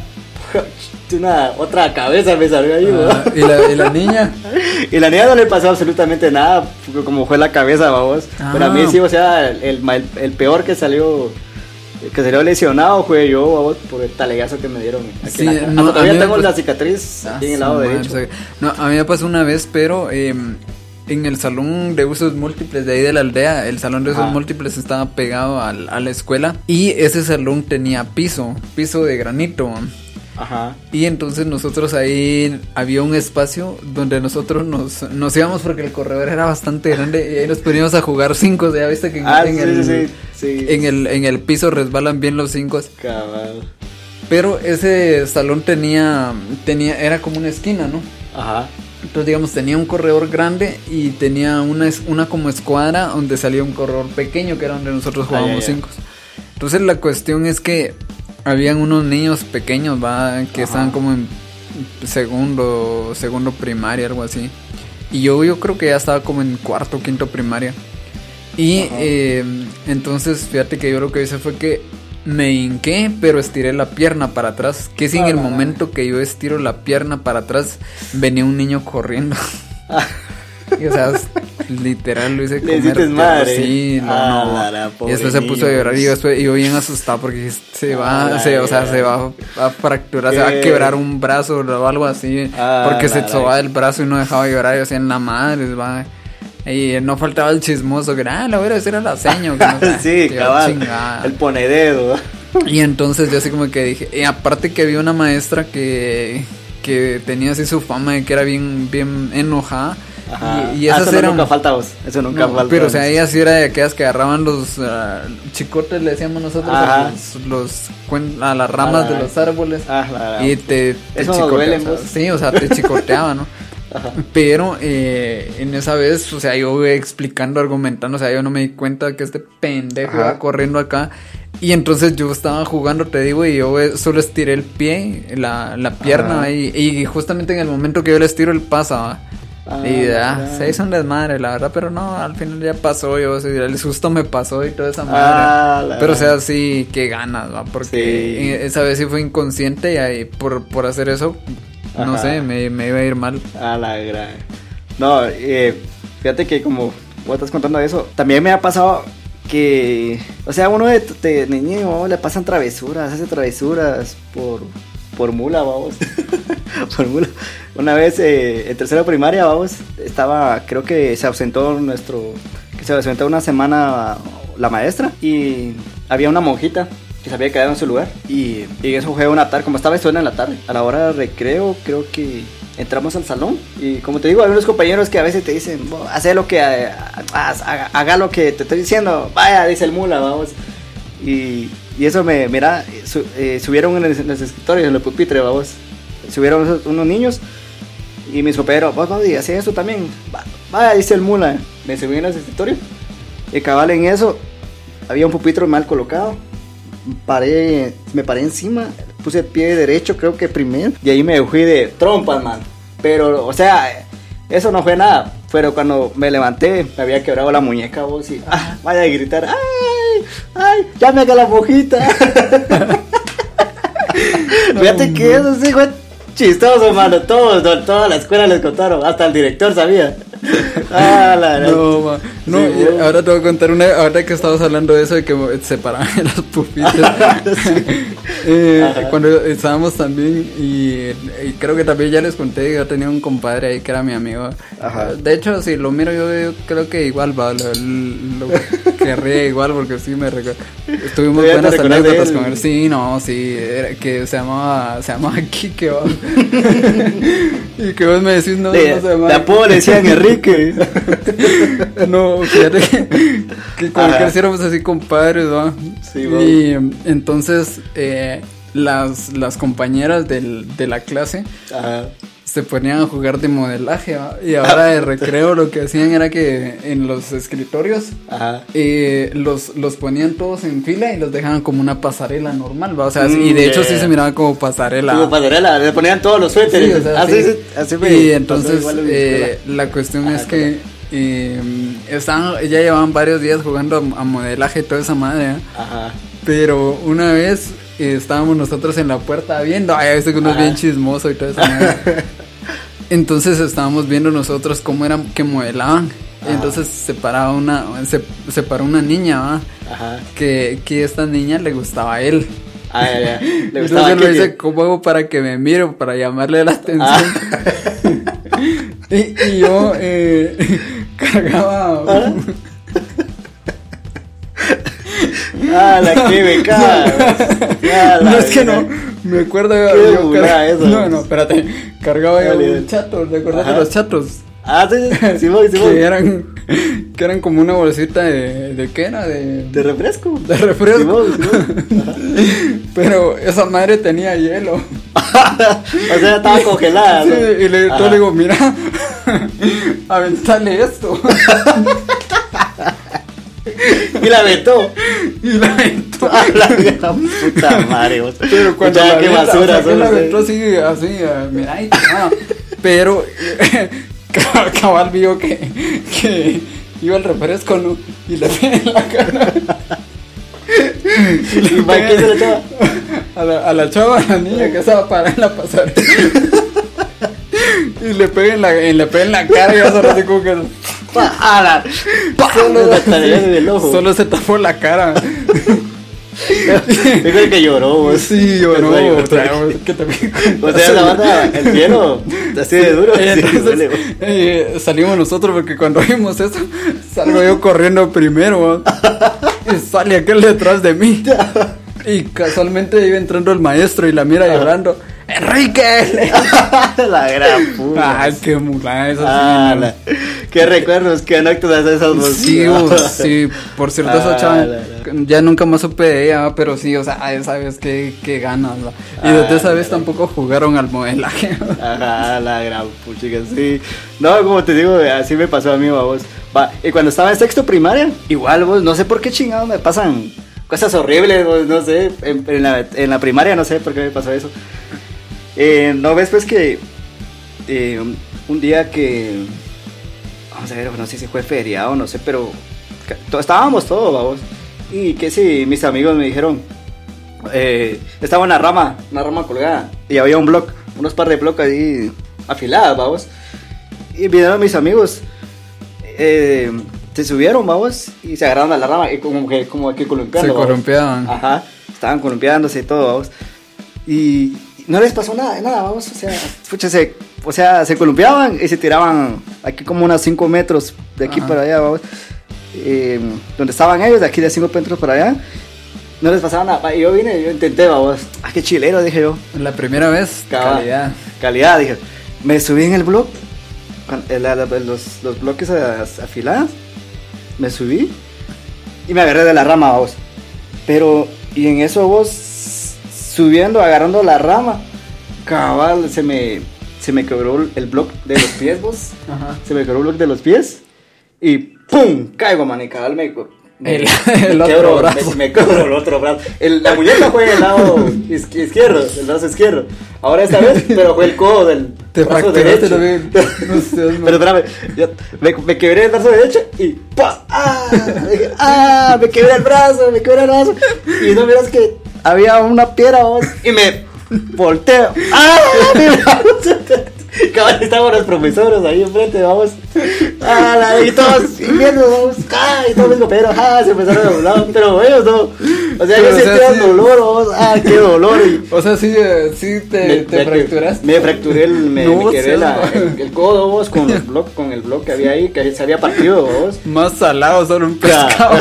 una otra cabeza me salió ahí, Ah, ¿no? y, la, y la niña. Y la niña no le pasó absolutamente nada, porque como fue la cabeza, vamos. Ah. Pero a mí sí, o sea, el, el, el, el peor que salió, que salió lesionado fue yo, vamos, por el talegazo que me dieron. Aquí Sí, en la cara. no, Hasta a todavía mí me tengo pas- la cicatriz Ah, aquí en el su lado madre, derecho. o sea, no, a mí me pasó una vez, pero eh, en el salón de usos múltiples de ahí de la aldea, el salón de usos Ajá. múltiples estaba pegado al- a la escuela y ese salón tenía piso, piso de granito. Ajá. Y entonces nosotros ahí había un espacio donde nosotros nos, nos íbamos porque el corredor era bastante grande y ahí nos poníamos a jugar cinco. Ya viste que en, Ah, en sí, el, sí, sí. en el en el piso resbalan bien los cinco. Cabal. Pero ese salón tenía tenía era como una esquina, ¿no? Ajá. Entonces digamos tenía un corredor grande y tenía una es- una como escuadra donde salía un corredor pequeño que era donde nosotros Ah, ya, jugábamos ya. cinco. Entonces la cuestión es que habían unos niños pequeños, va, que Ajá. estaban como en segundo, segundo primaria, algo así. Y yo, yo creo que ya estaba como en cuarto, quinto primaria. Y Ajá. eh, entonces, fíjate que yo lo que hice fue que me hinqué, pero estiré la pierna para atrás. Que si en el Ah. momento que yo estiro la pierna para atrás, venía un niño corriendo. Y, o sea, literal lo hice Le comer hiciste tierra. madre. Sí, no, Ah, no. la, la, Y después se puso a pobre llorar y yo, niño. después- y yo bien asustado porque se va, Ah, se, o sea, ya. se va a fracturar, se va a ¿Qué? quebrar un brazo o algo así. Ah, Porque se la, sobaba la. el brazo y no dejaba de llorar. Y yo decía, en la madre, va. Y no faltaba el chismoso que era, ah, le voy a decir a la seño. Que no sé. Sí, Y yo, cabal. chingada. El ponededo. Y entonces yo así como que dije, y aparte que había una maestra que, que tenía así su fama de que era bien, bien enojada. Ajá. Y, y Ah, esas eso no- eran... nunca falta vos. Eso nunca No, falta. pero o sea, ella sí era de aquellas que agarraban los ah, chicotes, le decíamos nosotros, Ajá. a, los, los cuen- a las ramas Ah, de los árboles. Ah, la, la. Y te, te Eso no chicoteaba, duele, o sea, vos. sí, o sea, te chicoteaba, ¿no? Ajá. Pero eh, en esa vez, o sea, yo iba explicando, argumentando, o sea, yo no me di cuenta que este pendejo Ajá. iba corriendo acá. Y entonces yo estaba jugando, te digo, y yo eh, solo estiré el pie, la, la pierna, Ajá. y, y justamente en el momento que yo le estiro, él pasa, ¿va? Ah, y ya, mira. se hizo un desmadre, la verdad, pero no, al final ya pasó, yo, o sea, el susto me pasó y toda esa madre. Ah, la- Pero o sea, sí, qué ganas, ¿va? Porque Sí. eh, esa vez sí fue inconsciente y ahí, por, por hacer eso, no Ajá. sé, me, me iba a ir mal. A la gran. No, eh, fíjate que como vos estás contando eso, también me ha pasado que, o sea, uno de, de niño le pasan travesuras, hace travesuras por, por mula, vamos. Por mula. Una vez eh, en tercera primaria, vamos, estaba, creo que se ausentó nuestro, que se ausentó una semana la maestra y había una monjita que se había quedado en su lugar y, y eso fue una tarde, como estaba estudiando en la tarde, a la hora de recreo, creo que entramos al salón y como te digo, hay unos compañeros que a veces te dicen, haz lo que, eh, haz- haga, haga lo que te estoy diciendo, vaya, dice el mula, vamos. Y, y eso me, mira, su- eh, subieron en, el- en los escritorios, en los pupitres, vamos. Subieron esos- unos niños Y mis compañeros, vos, vos, y hacía eso también. Va, vaya, dice el mula. Me subí en ese escritorio. Y cabal en eso, había un pupitre mal colocado. Paré, me paré encima, puse el pie derecho, creo que primero. Y ahí me fui de trompas, man. Pero, o sea, eso no fue nada. Pero cuando me levanté, me había quebrado la muñeca, vos. Y ah, vaya a gritar, ¡ay! ¡Ay! ¡Ya me haga la mojita! No, fíjate que eso sí fue chistoso, mano. Todos, no, toda la escuela les contaron. Hasta el director sabía. Ah, la, la. No, ma. No, sí, y ahora te voy a contar una. Ahora que estabas hablando de eso de que separaban las pupitres. Sí. eh, cuando estábamos también, y, y creo que también ya les conté, yo tenía un compadre ahí que era mi amigo. Ajá. De hecho, si lo miro yo, yo creo que igual va, lo, lo querría igual porque sí me recuerdo. Tuvimos buenas anécdotas con él. Sí, no, sí, era que se llamaba, se llamaba Kike, ¿va? Y que vos me decís, no, de, no se llama. De apodo le decían Enrique. No, fíjate que, que como que éramos así compadres, ¿no? Sí, wow. Y entonces eh, las, las compañeras del, de la clase Ajá. se ponían a jugar de modelaje, ¿va? Y ahora de recreo lo que hacían era que en los escritorios eh, los, los ponían todos en fila y los dejaban como una pasarela normal, ¿va? O sea, mm, y de hecho yeah. sí se miraba como pasarela. Como pasarela, le ponían todos los suéteres. Sí, o sea, así, sí. así me y entonces eh, la cuestión Ajá, es que eh, estaban, ya llevaban varios días jugando a, a modelaje y toda esa madre, ¿eh? Ajá. Pero una vez eh, estábamos nosotros en la puerta viendo, ay, este que uno es bien chismoso y toda esa madre. Entonces estábamos viendo nosotros cómo eran que modelaban. Ajá. Entonces se paraba una, se, se paró una niña, ¿va? Ajá. Que, que esta niña le gustaba a él. Ah, ya, ya. Le gustaba. Entonces le dice, ¿cómo hago para que me mire? Para llamarle la atención. Ah. y, y yo eh, cargaba. ¿Ah? Ah, la que me cae. No, es que no. Me acuerdo yo. Car- eso, no, no, espérate. Cargaba yo un chato. ¿Te acuerdas de los chatos? Ah, sí, sí, sí, sí, que eran que eran como una bolsita de ¿de qué era? De de refresco. De refresco. Sí, sí. Pero esa madre tenía hielo. O sea, estaba congelada. Sí, ¿no? y le, yo le digo, mira, aventale esto. Y la aventó. Y la aventó. A la gran puta madre. Vos. Pero cuando la qué basura. O sea, la aventó así, así, uh, mira, y nada. Pero cabal vio que, que iba el refresco, ¿no? Y le pega en la cara. ¿Y, ¿Y para qué se le echaba? A la, a la chava, a la niña que estaba parada en la pasarela. Y le pega en la, en, le pega en la cara y ya solo así como que... ¡A la! Solo, sí, solo se tapó la cara. Dijo que lloró, vos. Sí, lloró. O sea, que también, o sea, la banda, el cielo, así de duro. Entonces, sí, duele, eh, salimos nosotros porque cuando vimos eso, salgo yo corriendo primero, y sale aquel detrás de mí. Y casualmente iba entrando el maestro y la mira llorando. ¡Enrique! La gran puta. Ay, qué mula eso. Ah, sí, la, qué recuerdos, qué anécdotas de esas dos. Sí, sí, por cierto, ah, esa chava, la, la. ya nunca más supe de ella, pero sí, o sea, esa vez que, que ganas, ¿la? Y desde ah, esa vez la, tampoco jugaron al modelaje. Ajá, la gran puchica, sí. No, como te digo, así me pasó a mí, vos. Va, y cuando estaba en sexto primaria, igual, vos, no sé por qué chingados me pasan cosas horribles, vos, no sé, en, en, la, en la primaria no sé por qué me pasó eso. Eh, no ves pues que eh, un día que vamos a ver, no sé si fue feriado, no sé, pero to- estábamos todos, vamos, y que si mis amigos me dijeron eh, estaba una rama, una rama colgada y había un block, unos par de blocks ahí afiladas, vamos, y vinieron mis amigos, eh, se subieron, vamos, y se agarraron a la rama y como que como que columpiando, se columpiaban, ajá, estaban columpiándose y todo, vamos, y no les pasó nada, nada, vamos, o sea, pucha, se, o sea, se columpiaban y se tiraban aquí como unos cinco metros de aquí Ajá. para allá, vamos, eh, donde estaban ellos, de aquí de cinco metros para allá, no les pasaba nada, y yo vine, yo intenté, vamos, ah, qué chilero, dije yo. La primera vez, Cabal, calidad. Calidad, dije, me subí en el bloque, los, los bloques afilados, me subí y me agarré de la rama, vos, pero, y en eso vos... subiendo, agarrando la rama, cabal, se me, se me quebró el bloque de los pies, vos. Ajá. Se me quebró el bloque de los pies. Y ¡pum! Caigo, man, y cabal me... me El, me el otro quebro, brazo. Me, me quebro el otro brazo. El, la muñeca fue el lado iz- izquierdo, el brazo izquierdo. Ahora esta vez, pero fue el codo del Te brazo fracturaste derecho. lo bien. No seas mal. Pero espérame, yo me, me quebré el brazo derecho y ¡pa! ¡Ah! Dije, ¡ah! Me quebré el brazo, me quebré el brazo. Y no miras que había una piedra, vos, y me volteo. ¡Ah! Mi brazo. Cabal, estaban los profesores ahí enfrente, vamos. Ah, la, y todos, y viendo, vamos. Ah, y todos mis compañeros, ah, se empezaron a burlar. Pero ellos no. O sea, Pero, yo o sea, sentía sí. dolor, vamos. Ah, qué dolor. Y O sea, sí, eh, sí te, me, te me- fracturaste. Me fracturé el, me, No, me quebré seas la, mal. el, el codo, vos, con el bloque, con el bloque que había ahí, que se había partido, vos. Más salado, solo un pescado.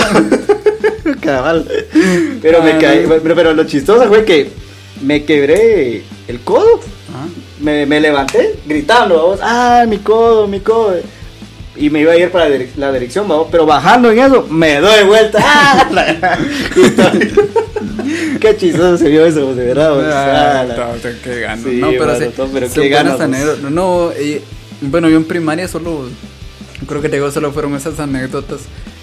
Cabal. Pero me Ah, caí, no. pero, pero lo chistoso fue que me quebré el codo. Ajá. Me, me levanté gritando, vamos, ah, mi codo, mi codo. Y me iba a ir para la, direc- la dirección, vamos, pero bajando en eso, me doy vuelta. ¡Ah! La- y todo- Qué chistoso se vio eso, de verdad. vos. Ah, Ah, la- no, o sea, qué ganas. Sí, no, pero mano, sí. no, pero son qué ganas, buenas vos. anécdotas. No, y, bueno, yo en primaria solo, creo que te digo, solo fueron esas anécdotas.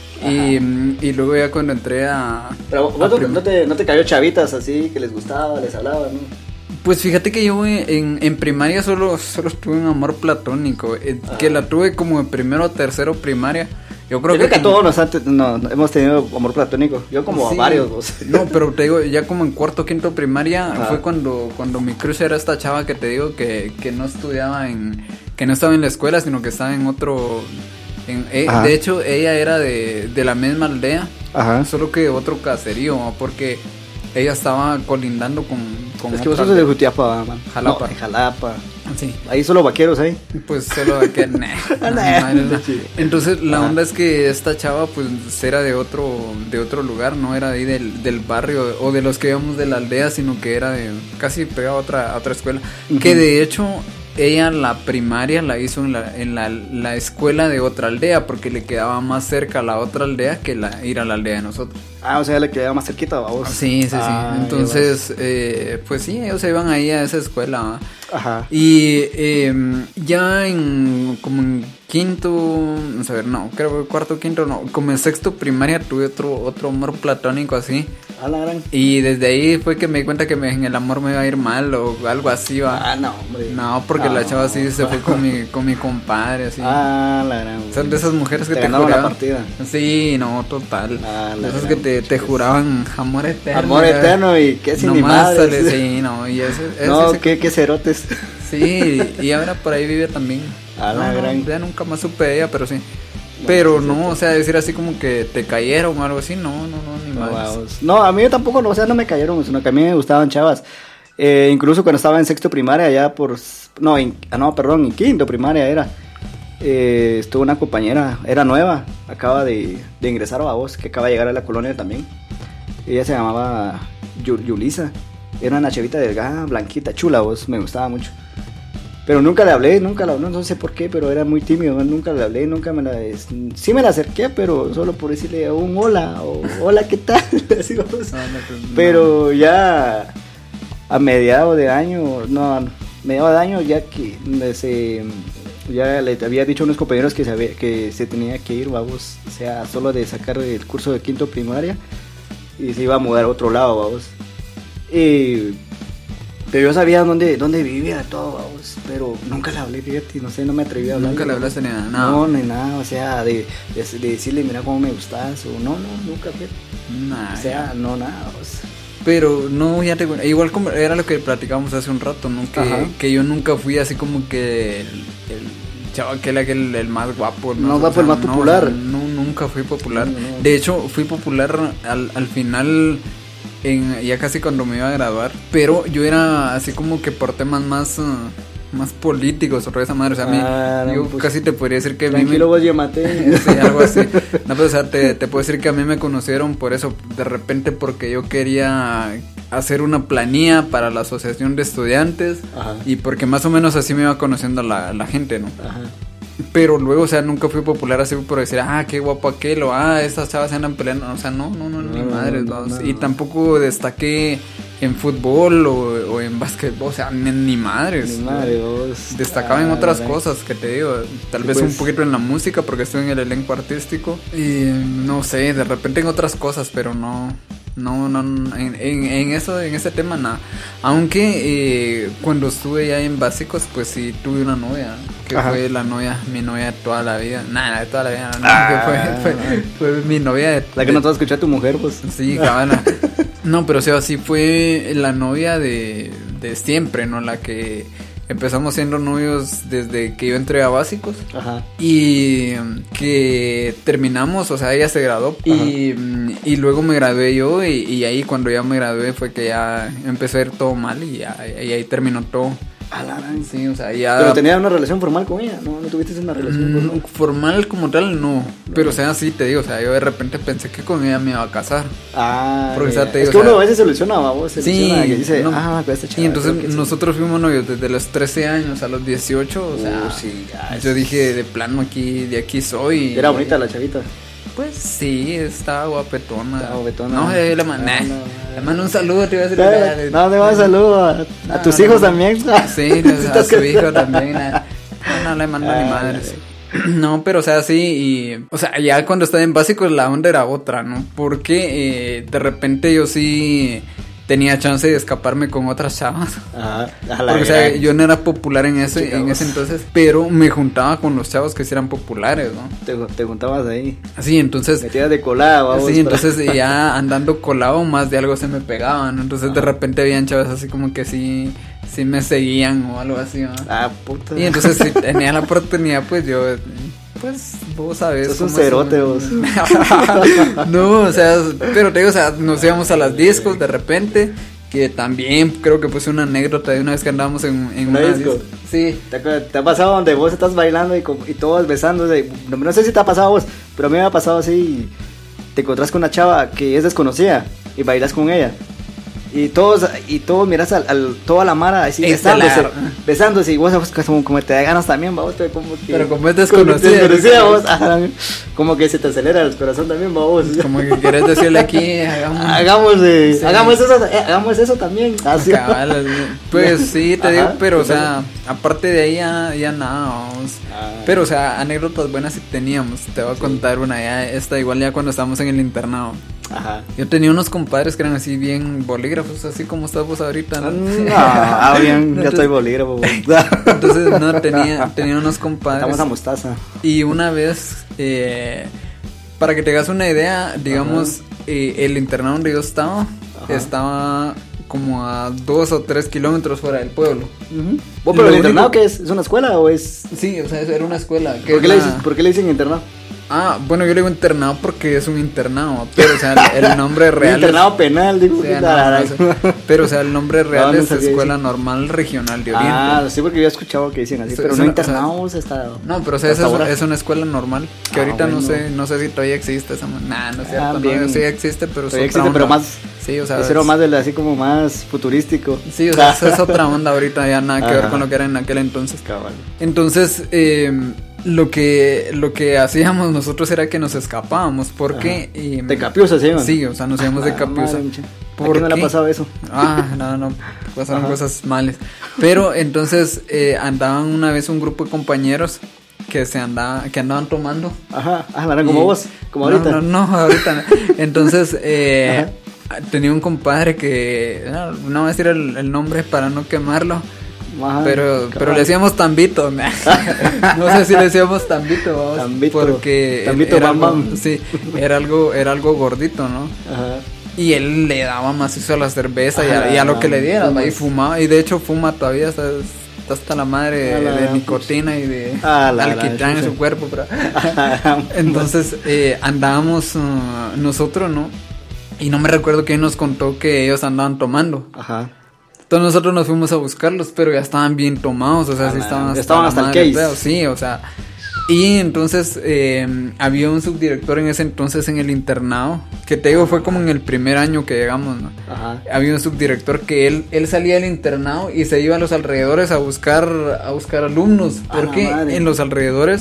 Y, mm, y luego ya cuando entré a... Pero a vos no, prim- no te, no te cayó chavitas así que les gustaba, les hablaba, ¿no? Pues fíjate que yo en, en primaria solo, solo tuve un amor platónico, eh, Ajá. que la tuve como de primero a tercero primaria. Yo creo Yo creo que a como- todos nos han te- no, no, hemos tenido amor platónico. Yo como Sí. a varios, vos. No, pero te digo, ya como en cuarto, quinto primaria Ajá. fue cuando, cuando mi crush era esta chava que te digo que, que no estudiaba en, que no estaba en la escuela, sino que estaba en otro, en, eh, Ajá. de hecho ella era de, de la misma aldea, Ajá. solo que de otro caserío, ¿no? Porque ella estaba colindando con, con Es que vos otra sos de aldea. Jutiapa, man. Jalapa. No, de Jalapa. Sí. Ahí solo vaqueros ahí. Pues solo de que nah, Nah, nah, madre, nah. sí. Entonces la Ajá. onda es que esta chava pues era de otro de otro lugar, no era de ahí del, del barrio o de los que íbamos de la aldea, sino que era de casi pegado a otra a otra escuela, Ujú. que de hecho ella la primaria la hizo en la en la, la escuela de otra aldea porque le quedaba más cerca a la otra aldea que la ir a la aldea de nosotros. Ah, o sea, le quedaba más cerquita a vos. Sí, sí, sí. Ah, Entonces, eh, pues sí, ellos se iban ahí a esa escuela. ¿va? Ajá. Y eh, ya en como en quinto, no sé, no, creo que cuarto, quinto, no, como en sexto primaria tuve otro otro amor platónico así. A la gran. Y desde ahí fue que me di cuenta que me- en el amor me iba a ir mal o algo así, va. Ah, no, hombre. No, porque la No. chava sí se fue con mi con mi compadre así. Ah, la gran. Son de esas mujeres que Te te, ganaron la juraban. partida. Sí, no, total. Ah, De la esas gran. que te, te juraban amor eterno. Amor ya. eterno y qué sin ni Nomás madre. sale, sí, no, y ese, ese No, se- qué, qué cerotes. Sí, y ahora por ahí vive también. A la No, no, gran. ya nunca más supe de ella, pero sí. Pero no, o sea, decir así como que te cayeron o algo así, no, no, no, ni No, más. vamos. No, a mí tampoco, no, o sea, no me cayeron, sino que a mí me gustaban chavas. Eh, incluso cuando estaba en sexto primaria, ya por. No, en- ah, no, perdón, en quinto primaria era. Eh, estuvo una compañera, era nueva, acaba de, de ingresar a vos, que acaba de llegar a la colonia también. Ella se llamaba Yu- Yulisa. Era una chavita delgada, blanquita, chula, vos, me gustaba mucho. Pero nunca le hablé, nunca la no, no sé por qué, pero era muy tímido, nunca le hablé, nunca me la... es- sí me la acerqué, pero solo por decirle un hola, o hola, ¿qué tal? Así, vos. No, no, pues, no. Pero ya a mediados de año, no, no, mediados de año ya que se, ya le había dicho a unos compañeros que se, había- que se tenía que ir, vamos, o sea, solo de sacar el curso de quinto primaria y se iba a mudar a otro lado, vamos. Y, pero yo sabía dónde, dónde vivía todo, vamos, pero nunca le hablé, fíjate, no sé, no me atreví a hablar. Nunca le hablaste ni nada. No, No, ni nada, o sea, de, de, de decirle, mira cómo me gustas, o no, no, nunca, fíjate. Nah, O sea, no, nada, o sea. pero no, ya te igual como era lo que platicábamos hace un rato, ¿no? Que, Ajá. que yo nunca fui así como que el, el chavo aquel, aquel el más guapo, Más O guapo, sea, el más no, popular. o sea, no, nunca fui popular. No, no. De hecho, fui popular al, al final, en, ya casi cuando me iba a graduar. Pero yo era así como que por temas más, uh, más políticos o esa madre. O sea, a mí, Ah, no, yo pues, casi te podría decir que a mí me- Tranquilo, vos ya maté. Sí, algo así. No, pero o sea, te, te puedo decir que a mí me conocieron por eso, de repente porque yo quería hacer una planilla para la asociación de estudiantes Ajá. y porque más o menos así me iba conociendo la, la gente, ¿no? Ajá. Pero luego, o sea, nunca fui popular así por decir, ah, qué guapo aquel, o ah, estas chavas se andan peleando, o sea, no, no, no, ni No, madres, no, vamos. no. Y tampoco destaqué en fútbol o, o en en básquetbol, o sea, ni, ni madres. Ni madre, vos. Destacaba en Ah, otras caray. cosas, que te digo, tal Sí, vez pues. un poquito en la música, porque estoy en el elenco artístico. Y no sé, de repente en otras cosas, pero no... No, no, no, en, en, en eso, en ese tema nada. Aunque eh, cuando estuve ya en básicos, pues sí tuve una novia, que Ajá. fue la novia, mi novia de toda la vida. Nada, de toda la vida, no, Ah. que fue, fue, fue mi novia de, La que de- no te va a escuchar tu mujer, pues. Sí, cabana. No, pero o sea, sí fue la novia de, de siempre, ¿no? La que empezamos siendo novios desde que yo entré a básicos. Ajá. Y mm, que terminamos, o sea, ella se graduó y, mm, y luego me gradué yo y, y ahí cuando ya me gradué fue que ya empecé a ir todo mal y, ya, y ahí terminó todo. A la gran. Sí, o sea, ya... Pero tenía una relación formal con ella, ¿no? ¿No tuviste una relación Mm, formal? formal como tal no, pero o sea, sí te digo, o sea, yo de repente pensé que con ella me iba a casar. Ah, Porque, o sea, ya. te es digo, que o sea- uno a veces se ilusiona, vos, se Sí, ilusiona, que dice, no, ah, con esta chava. y entonces creo que sí. nosotros fuimos novios desde los trece años a los dieciocho, o sea, Uh, sí, ya, yo es- dije de plano aquí, de aquí soy. Era bonita la chavita. Pues sí, estaba guapetona. Estaba guapetona. No, eh, le mandé, Ah, no, le mandé un saludo, te iba a decir. Eh, No, le vas saludo a, a No, tus no, hijos no. también. Sí, a su hijo también. eh. No, no le mando ni Ah, madres. No, pero o sea, sí, y, o sea, ya cuando estaba en básicos la onda era otra, ¿no? Porque eh, de repente yo sí tenía chance de escaparme con otras chavas. Ajá, a la Porque, o sea, gran. yo no era popular en ese, Chicos. en ese entonces, pero me juntaba con los chavos que sí eran populares, ¿no? Te, te juntabas ahí. Así, entonces... Metías de colada, vamos. Sí, para- entonces ya andando colado más de algo se me pegaban, entonces de repente habían chavas así como que sí, sí me seguían o algo así, ¿no? Ah, puta. Y entonces si tenía la oportunidad, pues yo, pues vos sabés. Sos un cómo es cerote, uno. vos. No, o sea, pero te digo, o sea, nos íbamos a las discos de repente, que también creo que puse una anécdota de una vez que andábamos en, en ¿Una una, disco? disco. Sí. ¿Te, acuerdas- te ha pasado donde vos estás bailando y, con- y todos besándose? No, no sé si te ha pasado a vos, pero a mí me ha pasado así. Te encontrás con una chava que es desconocida y bailas con ella. Y todos, y todos miras al, al- toda la mara así besándose, Estelar. besándose, y vos pues, como, como te da ganas también, vos, pero como que... Pero como es desconocida. desconocida, vos, ajá, como que se te acelera el corazón también, vos. Como que querés decirle aquí, hagamos. Hagamos, eh, Sí. hagamos eso, eh, hagamos eso también. Así. Cabal, pues sí, te Ajá, digo, pero o ¿qué sea, aparte de ahí ya, ya nada, vamos. Ah. Pero o sea, anécdotas buenas sí teníamos. Te voy a contar una, ya esta igual ya cuando estábamos en el internado. Ajá. Yo tenía unos compadres que eran así bien bolígrafos, así como estás vos ahorita, ¿no? No, ah, bien, ya estoy bolígrafo. vos. Entonces, no, tenía, tenía unos compadres. Estamos a mostaza. Y una vez, eh, para que te hagas una idea, digamos, eh, el internado donde yo estaba, Ajá. estaba como a dos o tres kilómetros fuera del pueblo. ¿Vos, pero Lo el internado único- qué es? ¿Es una escuela o es...? Sí, o sea, eso era una escuela. que ¿Por qué, era- le dicen, ¿Por qué le dicen internado? Ah, bueno, yo le digo internado porque es un internado, pero o sea, el, el nombre real Un internado penal, digo. es, o sea, ¿qué no, tal? no, o sea, pero o sea, el nombre real No, no es sabía Escuela eso. Normal Regional de Oriente. Ah, sí, porque yo he escuchado que dicen así, Es- pero es no una- internados está... No, pero o sea, esa hasta es, ahora. es una escuela normal que Ah, ahorita no bueno. sé, no sé si todavía existe esa. Nah, no es cierto, Ah, no, bien. sí existe, pero es Todavía otra existe, pero onda. más... Sí, o sea, Hicieron es- más de la- así como más futurístico. Sí, o sea, esa es otra onda ahorita, ya nada que ver Ajá. con lo que era en aquel entonces. Cabal. Entonces, eh, lo que lo que hacíamos nosotros era que nos escapábamos, porque... eh, De Capiusa se iban. Sí, o sea, nos íbamos de Ah, Capiusa. madre, mucha. ¿A ¿Por quién no le ha qué? pasado eso? Ah, no, no, pasaron Ajá. cosas males. Pero entonces eh, andaban una vez un grupo de compañeros que se andaba, que andaban tomando. Ajá, ah, la eran como Y- vos, como no, ahorita. No, no, ahorita no. Entonces, eh, tenía un compadre que, no, no voy a decir el, el nombre para no quemarlo, Ajá, pero, cabal. pero le decíamos Tambito. No sé si le decíamos Tambito, vamos, Tambito, porque Tambito era Bam algo, Bam. sí, era algo, era algo gordito, ¿no? Ajá. Y él le daba macizo a la cerveza y Ah, a, y a lo que le diera, fumas. y fumaba, y de hecho fuma todavía, está, está hasta la madre A la de gran nicotina y de A la alquitrán gran en su chucha. cuerpo, pero... Entonces eh, andábamos uh, nosotros, ¿no? Y no me recuerdo quién nos contó que ellos andaban tomando. Ajá. Entonces nosotros nos fuimos a buscarlos, pero ya estaban bien tomados, o sea, Ah, sí man, estaban ya hasta, estaban la hasta el madre, case. pedo, sí, o sea. Y entonces eh, había un subdirector en ese entonces en el internado, que te digo, fue como en el primer año que llegamos, ¿no? Ajá. Había un subdirector que él, él salía del internado y se iba a los alrededores a buscar, a buscar alumnos, A la porque madre. en los alrededores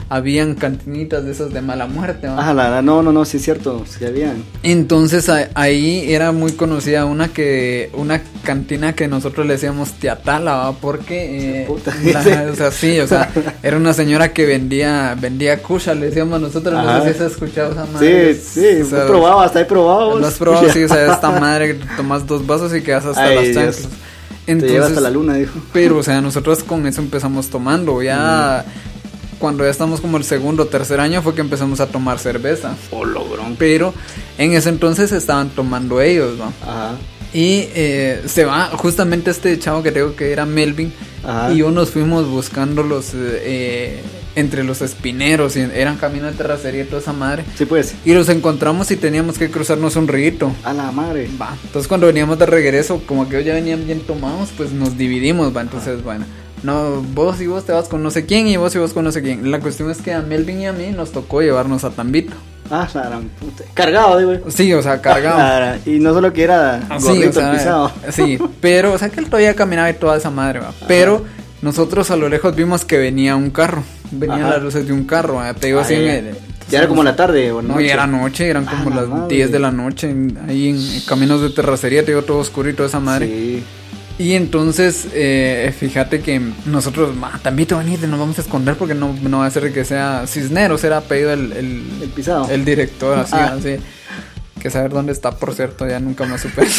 habían cantinitas de esas de mala muerte, ¿no? Ah, la, la, no, no, no, sí es cierto, sí habían. Entonces a, ahí era muy conocida una que una cantina que nosotros le decíamos Tiatala, ¿va? Porque eh, Puta. la, o sea, sí, o sea, era una señora que vendía vendía kusha, le decíamos nosotros. Ajá. No sé si has escuchado esa madre. Sí, sí, o sea, he probado, hasta he probado. lo has probado, sí, o sea, esta madre que tomas dos vasos y quedas hasta Ay, las Dios. chanclas. Entonces, Te lleva hasta la luna, dijo. Pero, o sea, nosotros con eso empezamos tomando. Ya mm. cuando ya estamos como el segundo o tercer año fue que empezamos a tomar cerveza. Oh, logrón. Pero en ese entonces estaban tomando ellos, ¿no? Ajá. Y eh, se va justamente este chavo que tengo que era Melvin. Ajá. Y yo nos fuimos buscando los eh, entre los espineros, y eran camino de terracería y toda esa madre. Sí, pues. Y los encontramos y teníamos que cruzarnos un rito. A la madre. Va. Entonces cuando veníamos de regreso, como que ellos ya venían bien tomados, pues nos dividimos, va. Entonces, bueno, no, vos y vos te vas con no sé quién y vos y vos con no sé quién. La cuestión es que a Melvin y a mí nos tocó llevarnos a Tambito. Ah, la gran puta. Cargado, digo. Sí, o sea, cargado. Ah, y no solo que era gordito, sí, o sea, pisado. Sí, pero, o sea, que él todavía caminaba y toda esa madre, va. Pero nosotros a lo lejos vimos que venía un carro. Venían Ajá. las luces de un carro, ¿va? Te digo Ah, así ya, en el, ya era como la tarde o no, noche. ya era noche, eran como Ah, las madre. diez de la noche, en- ahí en, en caminos de terracería, te digo, todo oscuro y toda esa madre. Sí. Y entonces, eh, fíjate que nosotros, ma, también te van a ir, nos vamos a esconder porque no, no va a ser que sea Cisneros, era pedido el, el, El pisado. el director, así, Ah. así. Que saber dónde está, por cierto, ya nunca más supe.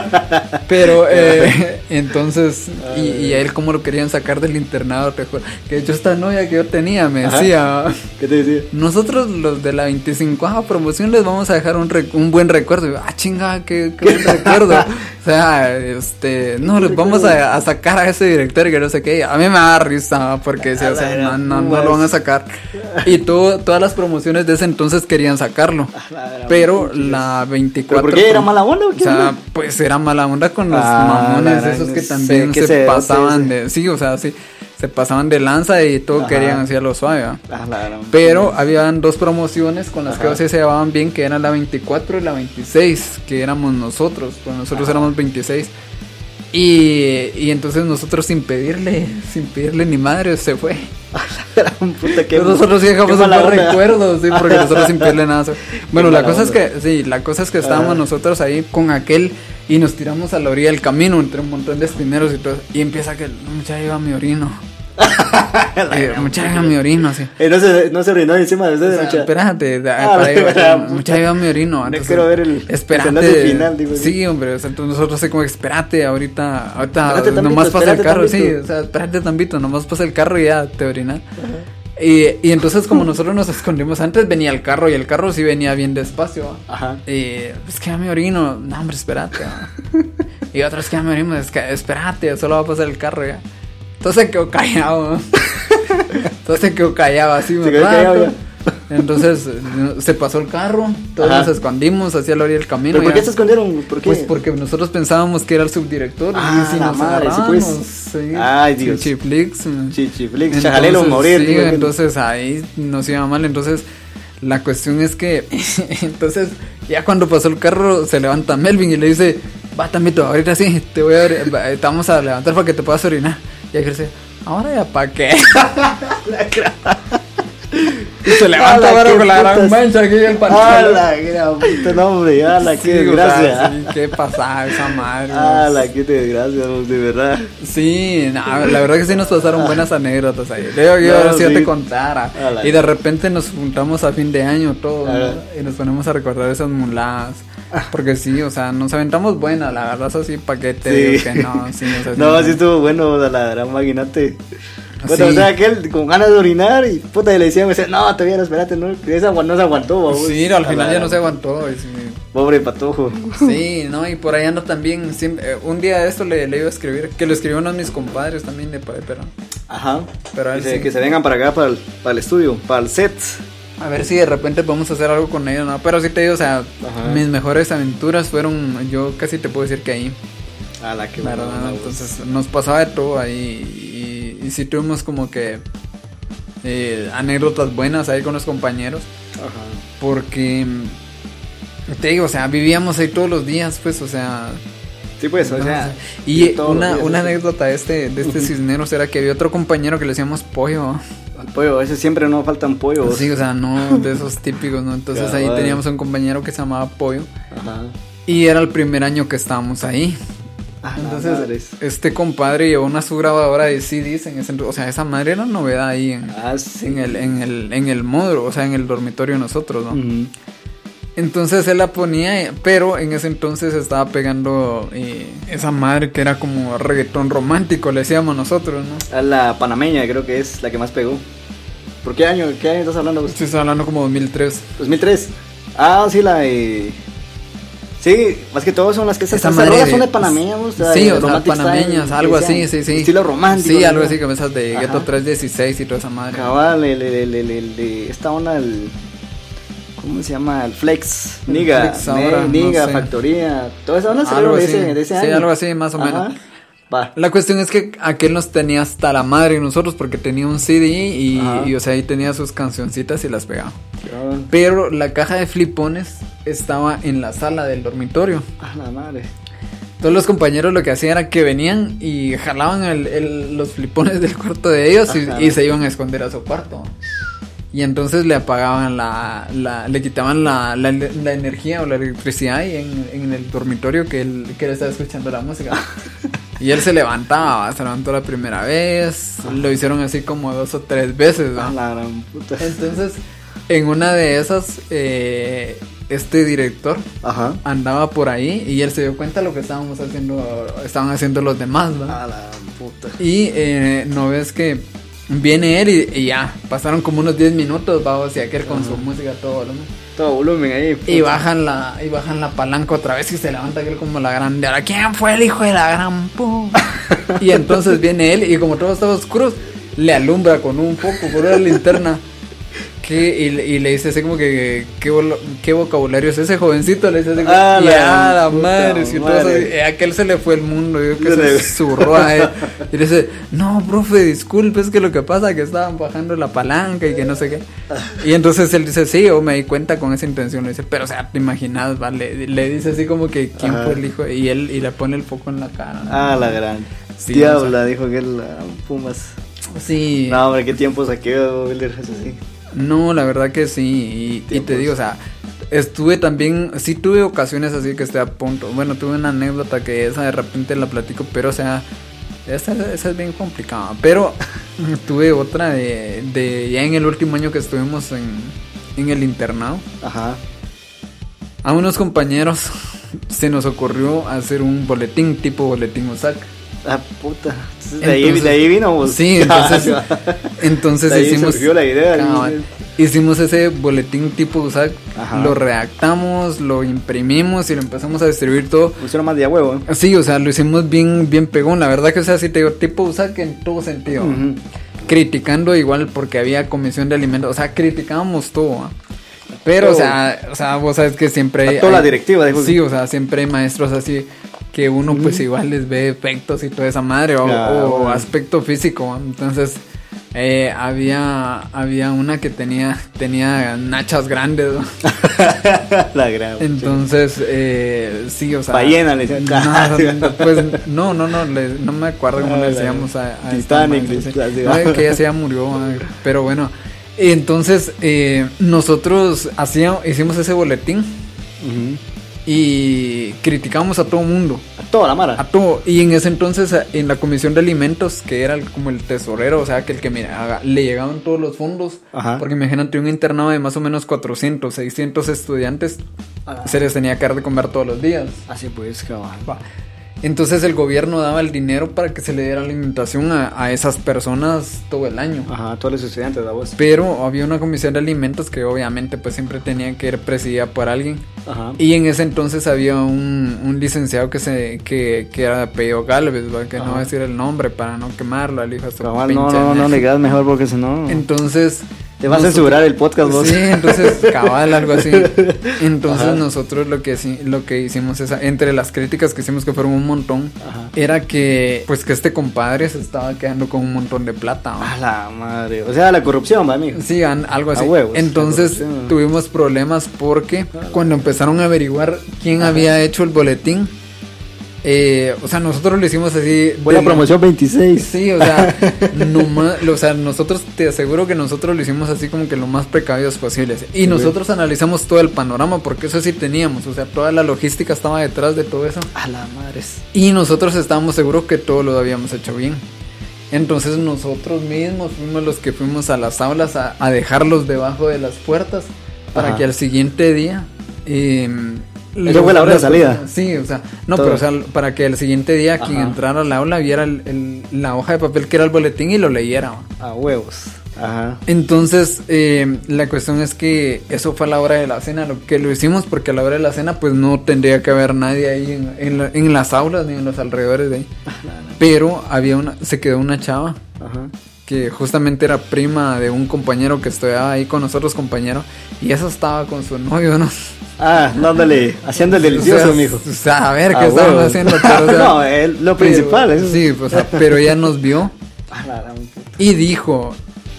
Pero, eh, entonces, y, y a él como lo querían sacar del internado, te juro. Que de hecho esta novia que yo tenía me Ajá. decía, ¿Qué te decía? nosotros los de la veinticinco promoción les vamos a dejar un, rec- un buen recuerdo. Y yo, ah, chinga, qué, qué buen recuerdo. O sea, este, no, les vamos a, a sacar a ese director y que no sé qué. A mí me da risa porque sí, o sea, no, no, no lo van a sacar. Y todo, todas las promociones de ese entonces querían sacarlo. Pero la veinticuatro... ¿Pero por qué era mala onda o qué O sea, onda? pues era mala onda con los Ah, mamones la esos que gran- también sí, que se, se- pasaban sí, sí. de... Sí, o sea, sí, se pasaban de lanza y todo Ajá. querían hacer lo suave, ¿va? Ah, la gran- Pero habían dos promociones con las que Ajá. sí se llevaban bien, que eran la veinticuatro y la veintiséis, que éramos nosotros, pues nosotros Ajá. éramos veintiséis. Y, y entonces nosotros sin pedirle, sin pedirle ni madre, se fue. la gran puta, qué- Pero nosotros sí qué dejamos un mala buen onda. recuerdo, sí, porque nosotros sin pedirle nada. se- Bueno, Qué la mala cosa es onda. que, sí, la cosa es que estábamos Ajá. nosotros ahí con aquel y nos tiramos a la orilla del camino entre un montón de espineros y todo. Y empieza que, mucha lleva mi orino. Eh, mucha lleva mi orino, así. Eh, no se, no se orinó encima de O ustedes, sea, mucha. espérate, da- Ah, para ahí, la gran mucha lleva mi orino. No entonces, quiero ver el- espérate. el desenlace final, digo. Sí, hombre, o sea, entonces nosotros así como, espérate, ahorita, ahorita Espérate tantito, nomás pasa el espérate carro, sí, tantito. o sea, espérate tantito, nomás pasa el carro y ya te orinas. Y, y entonces como nosotros nos escondimos antes, venía el carro y el carro sí venía bien despacio. ¿va? Ajá. Y es que ya me orino, no hombre, espérate. ¿va? Y otros que ya me orino, es que espérate, solo va a pasar el carro ya. Entonces se quedó callado. ¿va? Entonces se quedó callado así un Se quedó rato. callado ya. Entonces eh, se pasó el carro, todos Ajá. nos escondimos hacia la orilla del camino. ¿Pero por ya. qué se escondieron? ¿Por qué? Pues porque nosotros pensábamos que era el subdirector. Ah, y si la nos madre, sí, agarrábamos, pues. sí. Ay, Dios. Chichiflix, mm. Chichiflix, Entonces, chajalelo, morir. sí, digo, que- entonces ahí nos iba mal. Entonces la cuestión es que entonces ya cuando pasó el carro se levanta Melvin y le dice, va Tambito, ahorita sí, te voy a ori- va, te vamos a levantar para que te puedas orinar. Y él dice, ahora ya para qué. Y se levanta Ala, bueno, qué con la gran putas. mancha aquí en el ¡Ah, pantalón. la gran puta! No, hombre, ¡ah, la Sí, qué o desgracia! sea, sí, qué pasada esa madre. ¡Ah, la qué desgracia, de verdad! Sí, no, la verdad que sí nos pasaron buenas anécdotas ahí. Le digo, yo No, ahora sí ya sí. te contara. A la- Y de repente nos juntamos a fin de año todos, A ¿no? ver. Y nos ponemos a recordar esas muladas. Porque sí, o sea, nos aventamos buena, la verdad, eso sí, pa' que te Sí. digo que no, sí, o sea, No, sí estuvo bueno, la gran maquinate. Puta, Sí. o sea, aquel con ganas de orinar y puta, y le decían, me decía, no, todavía no, espérate, no, que esa agu- no se aguantó, babos. Sí, al A final la ya no se gran- aguantó. y sí. Pobre patojo. Sí, no, y por ahí ando también. siempre- eh, un día de esto le, le iba a escribir, que lo escribió uno de mis compadres también de pa- pero Ajá. Pero a que, ver se, si- que se vengan para acá, para el, para el estudio, para el set. A ver si de repente podemos hacer algo con ellos, ¿no? Pero sí te digo, o sea, Ajá. mis mejores aventuras fueron, yo casi te puedo decir que ahí, A la que la bueno, verdad, babos. entonces nos pasaba de todo ahí y, y sí tuvimos como que eh, anécdotas buenas ahí con los compañeros, Ajá. porque te digo, o sea, vivíamos ahí todos los días, pues, o sea... Sí, pues, o sea. y todos los una, días, una sí. anécdota de este, de este Ujú. Cisneros era que había otro compañero que le decíamos pollo. El pollo, ese siempre no faltan pollos. Sí, o sea, no de esos típicos, ¿no? Entonces Cabal. ahí teníamos un compañero que se llamaba Pollo. Ajá. Y era el primer año que estábamos ahí. Ah, Entonces, madres. este compadre llevó una su grabadora de C Ds en ese, o sea, esa madre era novedad ahí en, Ah, sí. en el, en el, en el módulo, o sea, en el dormitorio de nosotros, ¿no? Ujú. Entonces él la ponía, pero en ese entonces estaba pegando eh, esa madre que era como reggaetón romántico, le decíamos nosotros, ¿no? A la panameña creo que es la que más pegó. ¿Por qué año? ¿Qué año estás hablando? vos? Estoy hablando como dos mil tres. dos mil tres. Ah, sí, la de... Sí, más que todo son las que esas Esa esas madre rolas de- son de panameñas, o sea, sí, de o sea, romantic panameñas, style, algo que así, sean sí, sí. Estilo romántico. Sí, ¿no? algo así, como esas de Ajá. Ghetto trescientos dieciséis y toda esa madre. Cabal, el, el, el, el, el de esta onda, el... ¿Cómo se llama? El Flex, El Niga, Flex ahora, Ne- no Niga, sé. Factoría, toda esa onda Algo salieron de así. ese, de ese Sí, año. algo así, más o menos. Va. La cuestión es que aquel nos tenía hasta la madre de nosotros porque tenía un C D y, Ajá. y, o sea, ahí tenía sus cancioncitas y las pegaba. Cabal. Pero la caja de flipones estaba en la sala del dormitorio. Ah, la madre. Todos los compañeros lo que hacían era que venían y jalaban el- el- los flipones del cuarto de ellos y, Ajá. y se iban a esconder a su cuarto. Y entonces le apagaban la, la le quitaban la, la, la energía o la electricidad y en, en el dormitorio que él, que él estaba escuchando la música. Y él se levantaba, se levantó la primera vez, lo hicieron así como dos o tres veces, ¿no? Ah, la gran puta. Entonces, en una de esas, eh, este director Ajá. andaba por ahí y él se dio cuenta de lo que estábamos haciendo, estaban haciendo los demás, ¿no? Ah, la puta. Y eh, no ves que viene él y, y ya, pasaron como unos diez minutos, va, hacia aquel con su música a todo volumen. Todo volumen ahí. Y bajan la, y bajan la palanca otra vez y se levanta aquel como la grande. Ahora, ¿quién fue el hijo de la gran pu? Y entonces viene él y como todo estaba oscuro, le alumbra con un foco por una linterna. Que, y, le- y le dice así como que ¿qué, vol- qué vocabulario es ese jovencito? Le dice así como, Ah, la ya la puta madre, si todo madre. eso- eh, aquel se le fue el mundo, yo que Se se le- zurró a él. Y le dice, no, profe, disculpe, es que lo que pasa es que estaban bajando la palanca y que no sé qué. Y entonces él dice, sí, yo me di cuenta con esa intención. Le dice, pero o sea, te imaginas, ¿vale? Le dice así como que quién Ajá. fue el hijo. Y él y le pone el foco en la cara, ¿no? Ah, la gran. Sí, Diabla, dijo que la Pumas. Sí. No, hombre, qué tiempo saqué, Wilder, eso sí. No, la verdad que sí. Y, y te Tiempos. digo, o sea, estuve también, sí tuve ocasiones así que estuve a punto. Bueno, tuve una anécdota que esa de repente la platico, pero o sea, esa, esa es bien complicada. Pero tuve otra de, de ya en el último año que estuvimos en, en el internado. Ajá. A unos compañeros se nos ocurrió hacer un boletín tipo boletín O S A C. Ah, puta. Entonces, de, ahí, Entonces- de ahí vino. Pues. Sí, entonces, entonces De ahí hicimos, surgió la idea. cabal, hicimos ese boletín tipo O S A C, Ajá. lo redactamos, lo imprimimos y lo empezamos a distribuir todo. Pusieron más de a huevo. ¿eh? Sí, o sea, lo hicimos bien, bien pegón. La verdad que, o sea, sí te digo, tipo O S A C en todo sentido. Ujú. Criticando igual porque había comisión de alimentos, o sea, criticábamos todo. ¿va? Pero, Todo. o sea, o sea, vos sabes que siempre hay... A toda la hay- directiva, dijo. Sí, o sea, siempre hay maestros así que uno pues Ujú. igual les ve efectos y toda esa madre o, Ah, o bueno. aspecto físico. Entonces, eh, había había una que tenía tenía nachas grandes. ¿no? La gran. Entonces, eh, sí, o sea... Ballena, le decían. No, no, pues, no, no, no, le- no me acuerdo cómo Ah, le la- decíamos a, a esta Titanic, madre, sí. así, No, va. que ella se ya murió, madre, pero bueno. Entonces, eh, nosotros hacíamos, hicimos ese boletín Ujú. y criticamos a todo mundo, A toda la mara. a todo. Y en ese entonces, a- en la comisión de alimentos, que era el- como el tesorero, o sea, que el que mira, haga- le llegaban todos los fondos, Ajá. porque imagínate un internado de más o menos cuatrocientos, seiscientos estudiantes, Ah. se les tenía que dar de comer todos los días. Así pues, cabal. Va. Entonces el gobierno daba el dinero para que se le diera alimentación a, a esas personas todo el año. Ajá, todos los estudiantes, la voz. Pero había una comisión de alimentos que obviamente pues siempre tenía que ir presidida por alguien. Ajá. Y en ese entonces había un, un licenciado que se que, que era de apellido Galvez, ¿va? Que no Ajá. voy a decir el nombre para no quemarlo al hijo de su Cabal, no, pinche no, no madre. le digas mejor porque si no. Entonces Te vas a nosotros- censurar el podcast, vos. Sí, entonces cabal, algo así. Entonces Ajá. nosotros lo que sí- lo que hicimos es, entre las críticas que hicimos, que fueron un montón, Ajá. era que pues que este compadre se estaba quedando con un montón de plata. ¿va? A la madre. O sea, la corrupción, va, amigo. Sí, an- algo así. A huevos, Entonces la corrupción. tuvimos problemas porque cuando empezaron a averiguar quién Ajá. había hecho el boletín, Eh, o sea, nosotros lo hicimos así. Fue la promoción veintiséis. Sí, o sea, no más, o sea, nosotros te aseguro que nosotros lo hicimos así como que lo más precavidos posibles. Y sí, nosotros güey. analizamos todo el panorama, porque eso sí teníamos, o sea, toda la logística estaba detrás de todo eso. A la madre. Y nosotros estábamos seguros que todo lo habíamos hecho bien. Entonces nosotros mismos fuimos los que fuimos a las aulas a, a dejarlos debajo de las puertas para Ajá. que al siguiente día... Eh, Eso fue la hora de salida. Sí, o sea, no, Todo. pero o sea, para que el siguiente día Ajá. quien entrara al aula viera el, el, la hoja de papel que era el boletín y lo leyera. A huevos. Ajá. Entonces, eh, la cuestión es que eso fue a la hora de la cena, lo que lo hicimos porque a la hora de la cena pues no tendría que haber nadie ahí en, en, la, en las aulas ni en los alrededores de ahí. Pero había una, se quedó una chava. Ajá. Que justamente era prima de un compañero que estudiaba ahí con nosotros, compañero, y eso estaba con su novio, ¿no? Ah, dándole, haciendo el delicioso, o sea, mijo. O sea, a ver qué ah, estaban bueno. haciendo. Pero, o sea, no, el, lo principal. Pero, eso. Sí, o sea, pero ella nos vio y dijo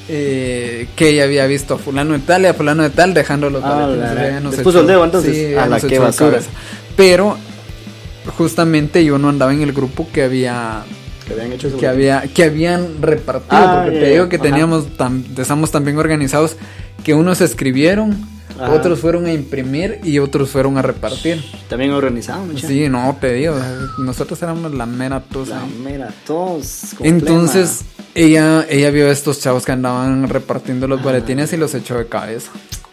eh, que ella había visto a fulano de tal y a fulano de tal dejando los ah, boletines. ¿Les puso el dedo entonces? Sí, a la que basura. Pero justamente yo no andaba en el grupo que había... Que habían hecho eso que había que habían repartido ah, porque yeah, te digo que ajá. teníamos tam, estamos tan bien organizados que unos escribieron, ajá. otros fueron a imprimir y otros fueron a repartir. También organizados, muchacho. Sí, no, te digo, nosotros éramos la mera tos. La mera tos. Entonces, ella ella vio a estos chavos que andaban repartiendo los ah. boletines y los echó de cabeza.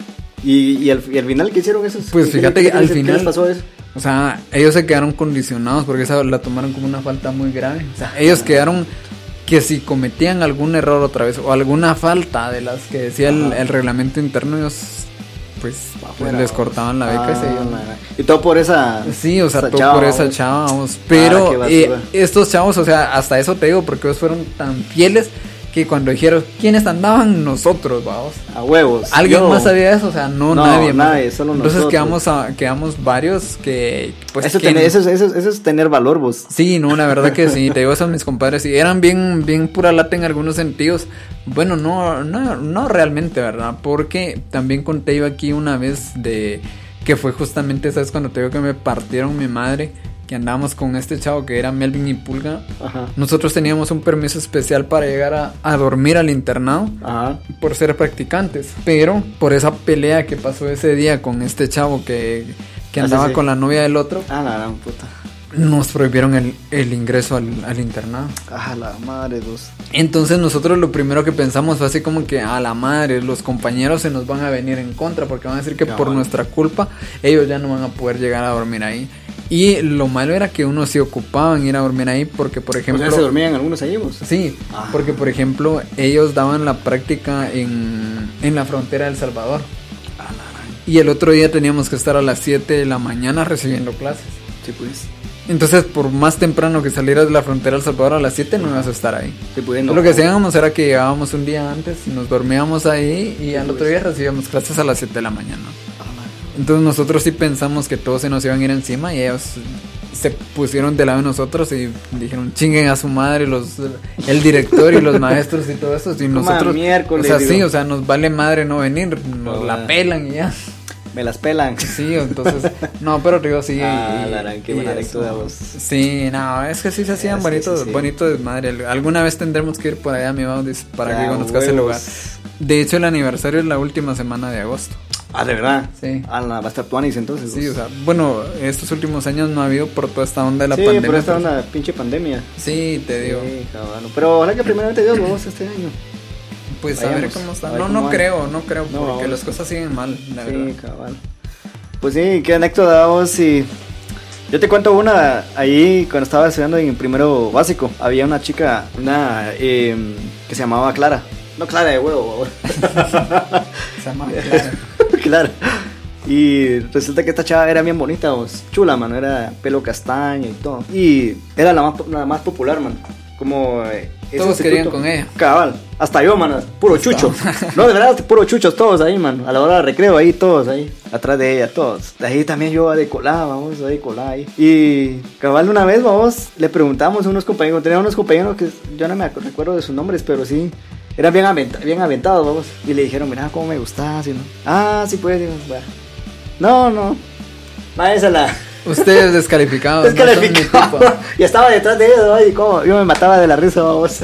¿Y, y, al, y al final qué hicieron esos? Pues fíjate que al ¿qué final les pasó eso? O sea, ellos se quedaron condicionados porque esa la tomaron como una falta muy grave. O sea, ellos quedaron que si cometían algún error otra vez o alguna falta de las que decía el, el reglamento interno, ellos pues, pues les cortaban la beca ah, y se iban. Y todo por esa Sí, o sea, todo chava, por esa chava, vamos. Pero ah, eh, estos chavos, o sea, hasta eso te digo, porque ellos fueron tan fieles que cuando dijeron quiénes andaban, nosotros, vamos. A huevos. ¿Alguien yo... más sabía eso? O sea, no, no nadie. nadie, solo Entonces nosotros. quedamos, a, quedamos varios que... Pues, eso, que tener, eso, eso, eso es tener valor, vos. Sí, no, la verdad que sí, te digo eso a mis compadres. Y eran bien, bien pura lata en algunos sentidos. Bueno, no, no, no realmente, ¿verdad? Porque también conté yo aquí una vez de... Que fue justamente, ¿sabes? Cuando te digo que me partieron mi madre... Que andábamos con este chavo que era Melvin y Pulga. Ajá. Nosotros teníamos un permiso especial para llegar a, a dormir al internado. Ajá. Por ser practicantes. Pero por esa pelea que pasó ese día con este chavo que, que andaba ah, sí, sí. con la novia del otro. Ah, la gran puta. Nos prohibieron el, el ingreso al, al internado. Ah, la madre, dos. Entonces nosotros lo primero que pensamos fue así como que a la madre, los compañeros se nos van a venir en contra porque van a decir que no, por no. nuestra culpa ellos ya no van a poder llegar a dormir ahí. Y lo malo era que unos se ocupaban ir a dormir ahí porque, por ejemplo... O sea, ¿se dormían algunos ahí vos? Sí, ah. porque, por ejemplo, ellos daban la práctica en, en la frontera de El Salvador. Ah, y el otro día teníamos que estar a las siete de la mañana recibiendo clases. Sí, pues. Entonces, por más temprano que salieras de la frontera de El Salvador a las siete, no ibas a estar ahí. Sí, pues, no, lo que hacíamos era que llegábamos un día antes y nos dormíamos ahí y sí, al pues. otro día recibíamos clases a las siete de la mañana. Entonces nosotros sí pensamos que todos se nos iban a ir encima y ellos se pusieron del lado de nosotros y dijeron chinguen a su madre los el director y los maestros y todo eso y nosotros miércoles, o sea digo. sí, o sea, nos vale madre no venir, nos oh, la pelan y ya. Me las pelan. Sí, entonces, no, pero digo, sí. Ah, y, Larán, qué buena lectura vos. Sí, no, es que sí se hacían bonitos, sí, sí. bonitos desmadre. Alguna vez tendremos que ir por allá, mi Baudis, para ya, que conozcas el lugar. De hecho, el aniversario es la última semana de agosto. Ah, ¿de verdad? Sí. Ah, va a estar Tuanis entonces. Sí, o sea, bueno, estos últimos años no ha habido por toda esta onda de la sí, pandemia. Sí, por esta onda, pinche pandemia. Sí, te digo. Sí, cabrón. Pero ojalá que primeramente Dios vamos este año. Pues Vayamos, a ver cómo está. No, no creo, no creo, no, porque las cosas siguen mal, la sí, verdad. Sí, cabal. Pues sí, qué anécdota vos y... Yo te cuento una, ahí cuando estaba estudiando en primero básico, había una chica, una eh, que se llamaba Clara. No Clara de huevo, se llamaba Clara. Claro. Y resulta que esta chava era bien bonita, vos, chula, mano, era pelo castaño y todo. Y era la más, la más popular, man. Como... Eh, todos querían con ella. Cabal, hasta yo, mano, puro hasta chucho. No, de verdad, puro chuchos todos ahí, man. A la hora de recreo ahí, todos ahí, atrás de ella, todos. De ahí también yo de colada, vamos, de colada ahí. Y cabal, una vez, vamos, le preguntamos a unos compañeros, teníamos unos compañeros que yo no me recuerdo de sus nombres, pero sí, eran bien, avent- bien aventados, vamos. Y le dijeron, mira cómo me gustas, y no. Ah, sí, pues, digo, bueno. No, no. Va, esa la... Ustedes descalificados. Descalificado. No, y estaba detrás de ellos, ¿no? Y como yo me mataba de la risa, vamos.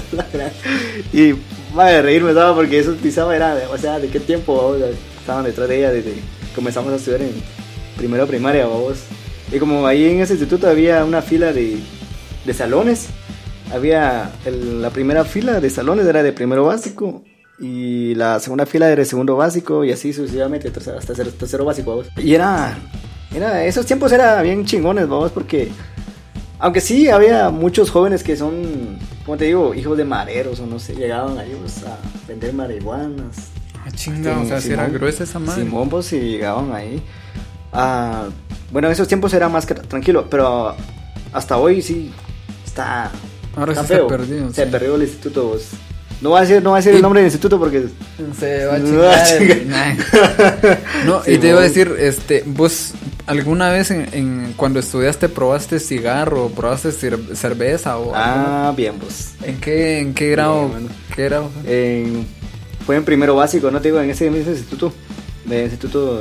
Y madre, reírme estaba porque eso pisaba era, de, o sea, ¿de qué tiempo vamos? Estaban detrás de ella desde que comenzamos a estudiar en primero primaria, vamos. Y como ahí en ese instituto había una fila de, de salones, había el, la primera fila de salones era de primero básico y la segunda fila era de segundo básico y así sucesivamente hasta tercero, tercero básico, vamos. Y era, era, esos tiempos eran bien chingones, vamos, porque aunque sí había muchos jóvenes que son, como te digo, hijos de mareros o no sé, llegaban ahí pues, a vender marihuanas. Ah, chinga, o sea, si era gruesa esa madre. Simón, pues sí llegaban ahí. Ah, bueno, en esos tiempos era más que tranquilo, pero hasta hoy sí está. Ahora está sí feo. se ha perdido. Se sí. perdió el instituto. Pues. No voy a decir, no voy a decir Y- el nombre del instituto porque. Se va a No va a chingar. chingar. No, Sí, y te iba a vos. decir, este, vos alguna vez en, en- cuando estudiaste probaste cigarro, probaste cer- cerveza o algo? Ah, bien, pues. ¿En qué, en qué grado? Bien, bueno. ¿Qué grado? En- fue en primero básico, no te digo, en ese mismo instituto, de instituto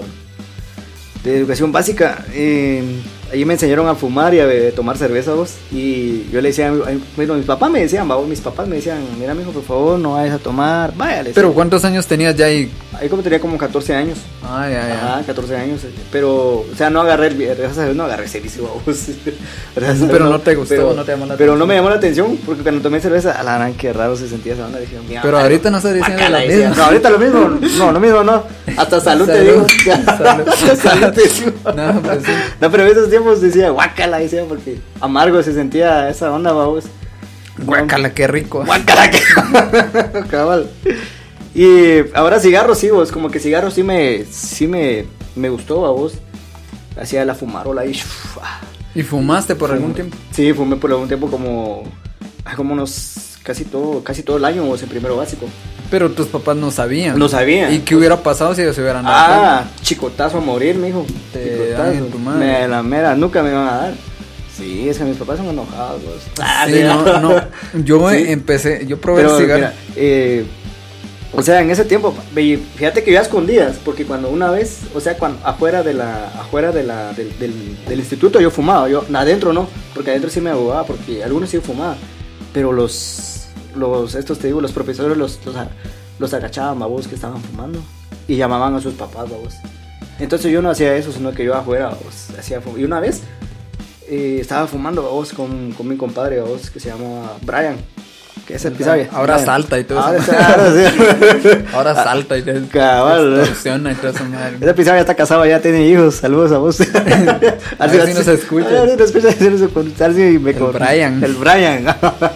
de educación básica. Eh, ahí me enseñaron a fumar y a be- tomar cerveza, vos. Y yo le decía, a mi- a mi- bueno, mis papás me decían, vamos, mis papás me decían, mira, mijo, por favor, no vayas a tomar, vaya, le Pero decía. ¿cuántos años tenías ya ahí? Ahí como tenía como catorce años. Ah, ya, ya. Ajá, catorce años. eh, Pero, o sea, no agarré el, gracias a Dios no agarré ese vicio, vamos. Gracias a Dios, Pero no te gustó, pero- no te llamó la Pero atención. no me llamó la atención, porque cuando tomé cerveza, a la gran que raro se sentía esa onda. Dije, "Mi Pero mamá, ahorita no estás diciendo guácala", lo decía. mismo. No, ahorita lo mismo. No, lo mismo no. Hasta salud, te Salud. digo. Salud. Salud te digo. No, pues sí. No, pero en esos tiempos decía, guácala, decía, porque amargo se sentía esa onda, vamos. Guácala, qué rico. Guácala, que cabal. Y ahora cigarros, sí, vos, como que cigarros sí me, sí me, me gustó a vos. Hacía la fumarola y shuf, ah. ¿Y fumaste por algún Fumé. tiempo? Sí, fumé por algún tiempo como, ah, como unos, casi todo, casi todo el año, vos, en primero básico. Pero tus papás no sabían. No sabían. ¿Y qué hubiera pasado si ellos se hubieran dado Ah, chicotazo a morir, mijo. Te dan en tu madre. Me, la mera, nunca me iban a dar. Sí, es que mis papás son enojados, vos. Ah, Sí, no, no. Yo Sí. empecé, yo probé Pero, el cigarro. mira, eh, o sea, en ese tiempo, ve- fíjate que yo a escondidas, porque cuando una vez, o sea, cuando afuera de la, afuera de la, del, del, del instituto yo fumaba, yo adentro no, porque adentro sí me abogaba, porque algunos sí fumaban, pero los, los, estos te digo, los profesores los, los, a- los agachaban, babos, que estaban fumando, y llamaban a sus papás, babos. Entonces yo no hacía eso, sino que yo afuera, babos, hacía fum- y una vez eh, estaba fumando, babos, con, con mi compadre, babos, que se llama Brian. Que es el Pizarra. Ahora salta y todo Ahora, eso. ahora sí. Ahora salta y te Cabal. extorsiona y toda esa madre. Ese Pizarra ya está casado, ya tiene hijos. Saludos a vos. A ver si nos escucha. A ver si nos escucha. A ver si nos- a ver si me El con- Brian. El Brian.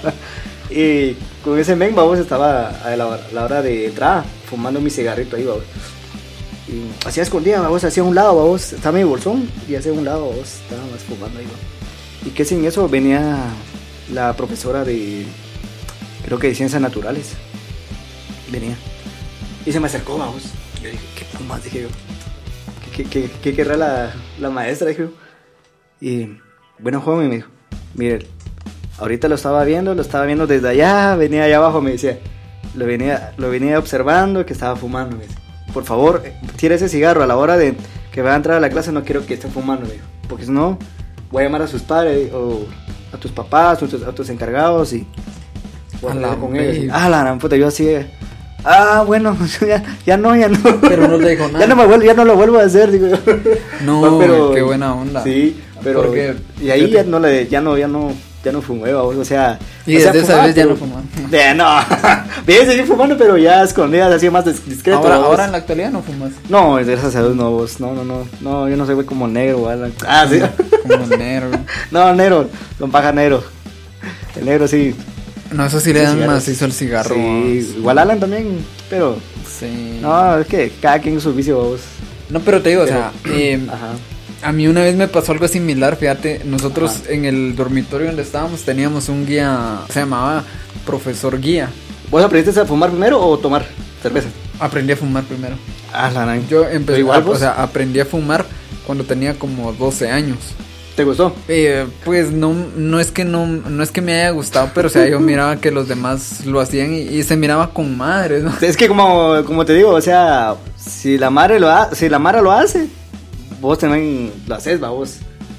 Y con ese men, vamos, estaba a la, hora- la hora de entrada fumando mi cigarrito ahí, vamos. Y hacía escondida, vamos, hacía un lado, vamos. Estaba mi bolsón y hacía un lado, vamos. Estábamos fumando ahí, vamos. Y que sin eso venía la profesora de, creo que de ciencias naturales. Venía. Y se me acercó, vamos. Yo dije, ¿qué fumas? Dije yo. ¿Qué, qué, qué, qué querrá la, la maestra? Dije yo. Y, bueno, joven, me dijo, mire, ahorita lo estaba viendo, lo estaba viendo desde allá, venía allá abajo, me decía. Lo venía, lo venía observando que estaba fumando, me dice. Por favor, tira ese cigarro a la hora de que va a entrar a la clase, no quiero que esté fumando, me dijo. Porque si no, voy a llamar a sus padres o a tus papás, a tus, a tus encargados y voy a A la hablar con baby. ellos. Ah, la gran puta, yo así, eh, ah, bueno, ya, ya no, ya no. Pero no te dijo nada. Ya no me vuelvo, ya no lo vuelvo a hacer, digo yo. No, qué buena onda. Sí, pero Porque- y ahí ya no le, ya no, ya no, ya no fumé, vamos, o sea. Y o sea, desde esa fumaba, vez ya pero- no fumaba. Ya no. Bien, seguí fumando, pero ya escondidas, así más dis- discreto. Ahora, vamos. ahora en la actualidad no fumas. No, gracias a Dios no, vos. No, no, no. No, yo no soy güey como negro, ¿vale? Ah, sí. Como negro. No, negro, don paja negro. El negro sí. No, eso sí le Sí, dan cigarros. macizo al cigarro. Sí, igual Alan también, pero Sí. no, es que cada quien su vicio, vos. No, pero te digo, Pero- o sea, eh, Ajá. a mí una vez me pasó algo similar, fíjate, nosotros Ajá. en el dormitorio donde estábamos teníamos un guía, se llamaba profesor guía. ¿Vos aprendiste a fumar primero o tomar cerveza? Aprendí a fumar primero. Ah, la nana. Yo empecé, igual a- vos? o sea, aprendí a fumar cuando tenía como doce años. ¿Te gustó? Eh, pues no, no es que no, no es que me haya gustado, pero o sea, yo miraba que los demás lo hacían y, y se miraba con madres, ¿no? Es que como, como te digo, o sea, si la madre lo ha, si la Mara lo hace, vos también lo haces, va vos.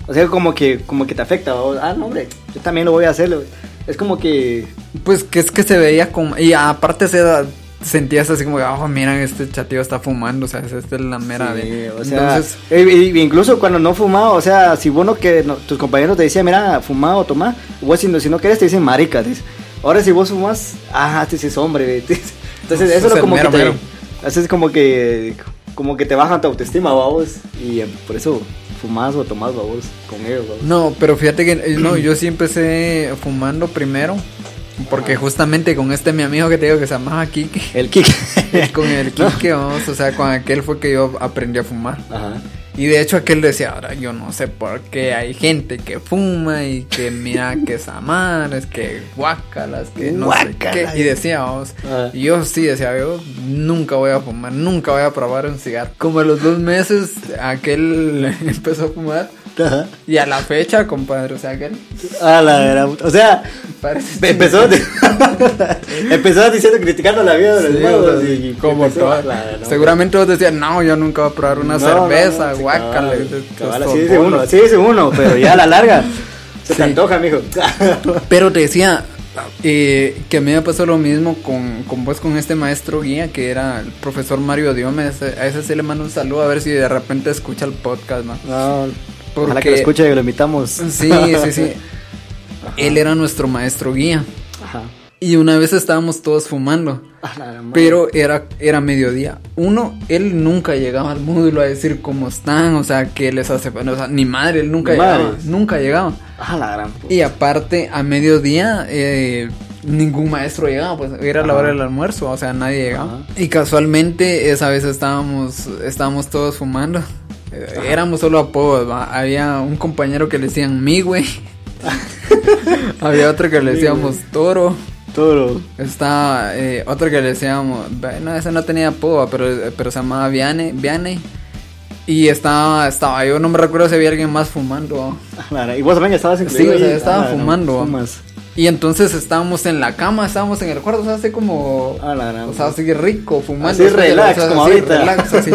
O sea, como que, como que te afecta, ¿va? Ah, no, hombre, yo también lo voy a hacer. Es como que... Pues que es que se veía como... Y aparte se da... Sentías así como, oh, mira, este chatillo está fumando, o sea, esta es la mera sí, de... o sea, Entonces, e- e- incluso cuando no fumaba, o sea, si vos no que no, tus compañeros te decían, mira, fumá o tomá, vos si no, si no querés te dicen marica, dice. Ahora si vos fumas, ah, este sí es hombre, entonces Pues, eso es es el como mero, que te, mero. eso es como que, como que te baja tu autoestima, vamos, y eh, por eso fumás o tomás, vamos, con ellos, vamos. no, pero fíjate que, eh, no, yo sí empecé fumando primero, porque justamente con este mi amigo que te digo que se llamaba Kike, El kick. con el Kike, vamos, o sea, con aquel fue que yo aprendí a fumar. Ajá. Y de hecho aquel decía, ahora yo no sé por qué hay gente que fuma y que mira que es amares, que guácalas, que no Guácala. sé qué. Y decía, vamos, Ah. y yo sí decía, yo nunca voy a fumar, nunca voy a probar un cigarro. Como a los dos meses aquel empezó a fumar Ajá. y a la fecha, compadre, o sea, aquel A la gran puta. O sea, parece... empezó, empezó diciendo, criticando la vida de los Sí, demás, o sea, y como empezó, todo. a la- no, Seguramente vos decías, no, yo nunca voy a probar una no, cerveza, no, no, sí, guácala. cabal, estos cabal, así dice sorbolos. uno, así dice uno, pero ya a la larga se Sí. te antoja, mijo. Pero te decía eh, que a mí me pasó lo mismo con, con vos, con este maestro guía que era el profesor Mario Diomes. A ese sí le mando un saludo a ver si de repente escucha el podcast, ¿no? No, Porque- ojalá que lo escuche y que lo invitamos. Sí, sí, sí. Él era nuestro maestro guía. Ajá. Y una vez estábamos todos fumando. A la gran madre. Pero era, era mediodía. Uno, él nunca llegaba al módulo a decir cómo están, o sea, qué les hace, o sea, ni madre, él nunca Ni llegaba, madres. nunca llegaba. A la gran puta. Y aparte, a mediodía, eh, ningún maestro llegaba, pues era la Ajá. hora del almuerzo, o sea, nadie llegaba. Ajá. Y casualmente, esa vez estábamos, estábamos todos fumando. Eh, Éramos solo apodos, ¿va? Había un compañero que le decían mi güey. Había otro que le Mi decíamos toro. Todo lo... Estaba eh, otro que le decíamos, no, ese no tenía apodo, pero, pero se llamaba Viane, Viane. Y estaba, estaba, yo no me recuerdo si había alguien más fumando. a la gran- Y vos también ya estabas Sí, incluido o sea, ahí. estaban A la gran- fumando. fumas. Y entonces estábamos en la cama, estábamos en el cuarto, o sea, así como, A la gran o sea, así rico, fumando. Así después de la- relax, o sea, como así, ahorita. relax, así.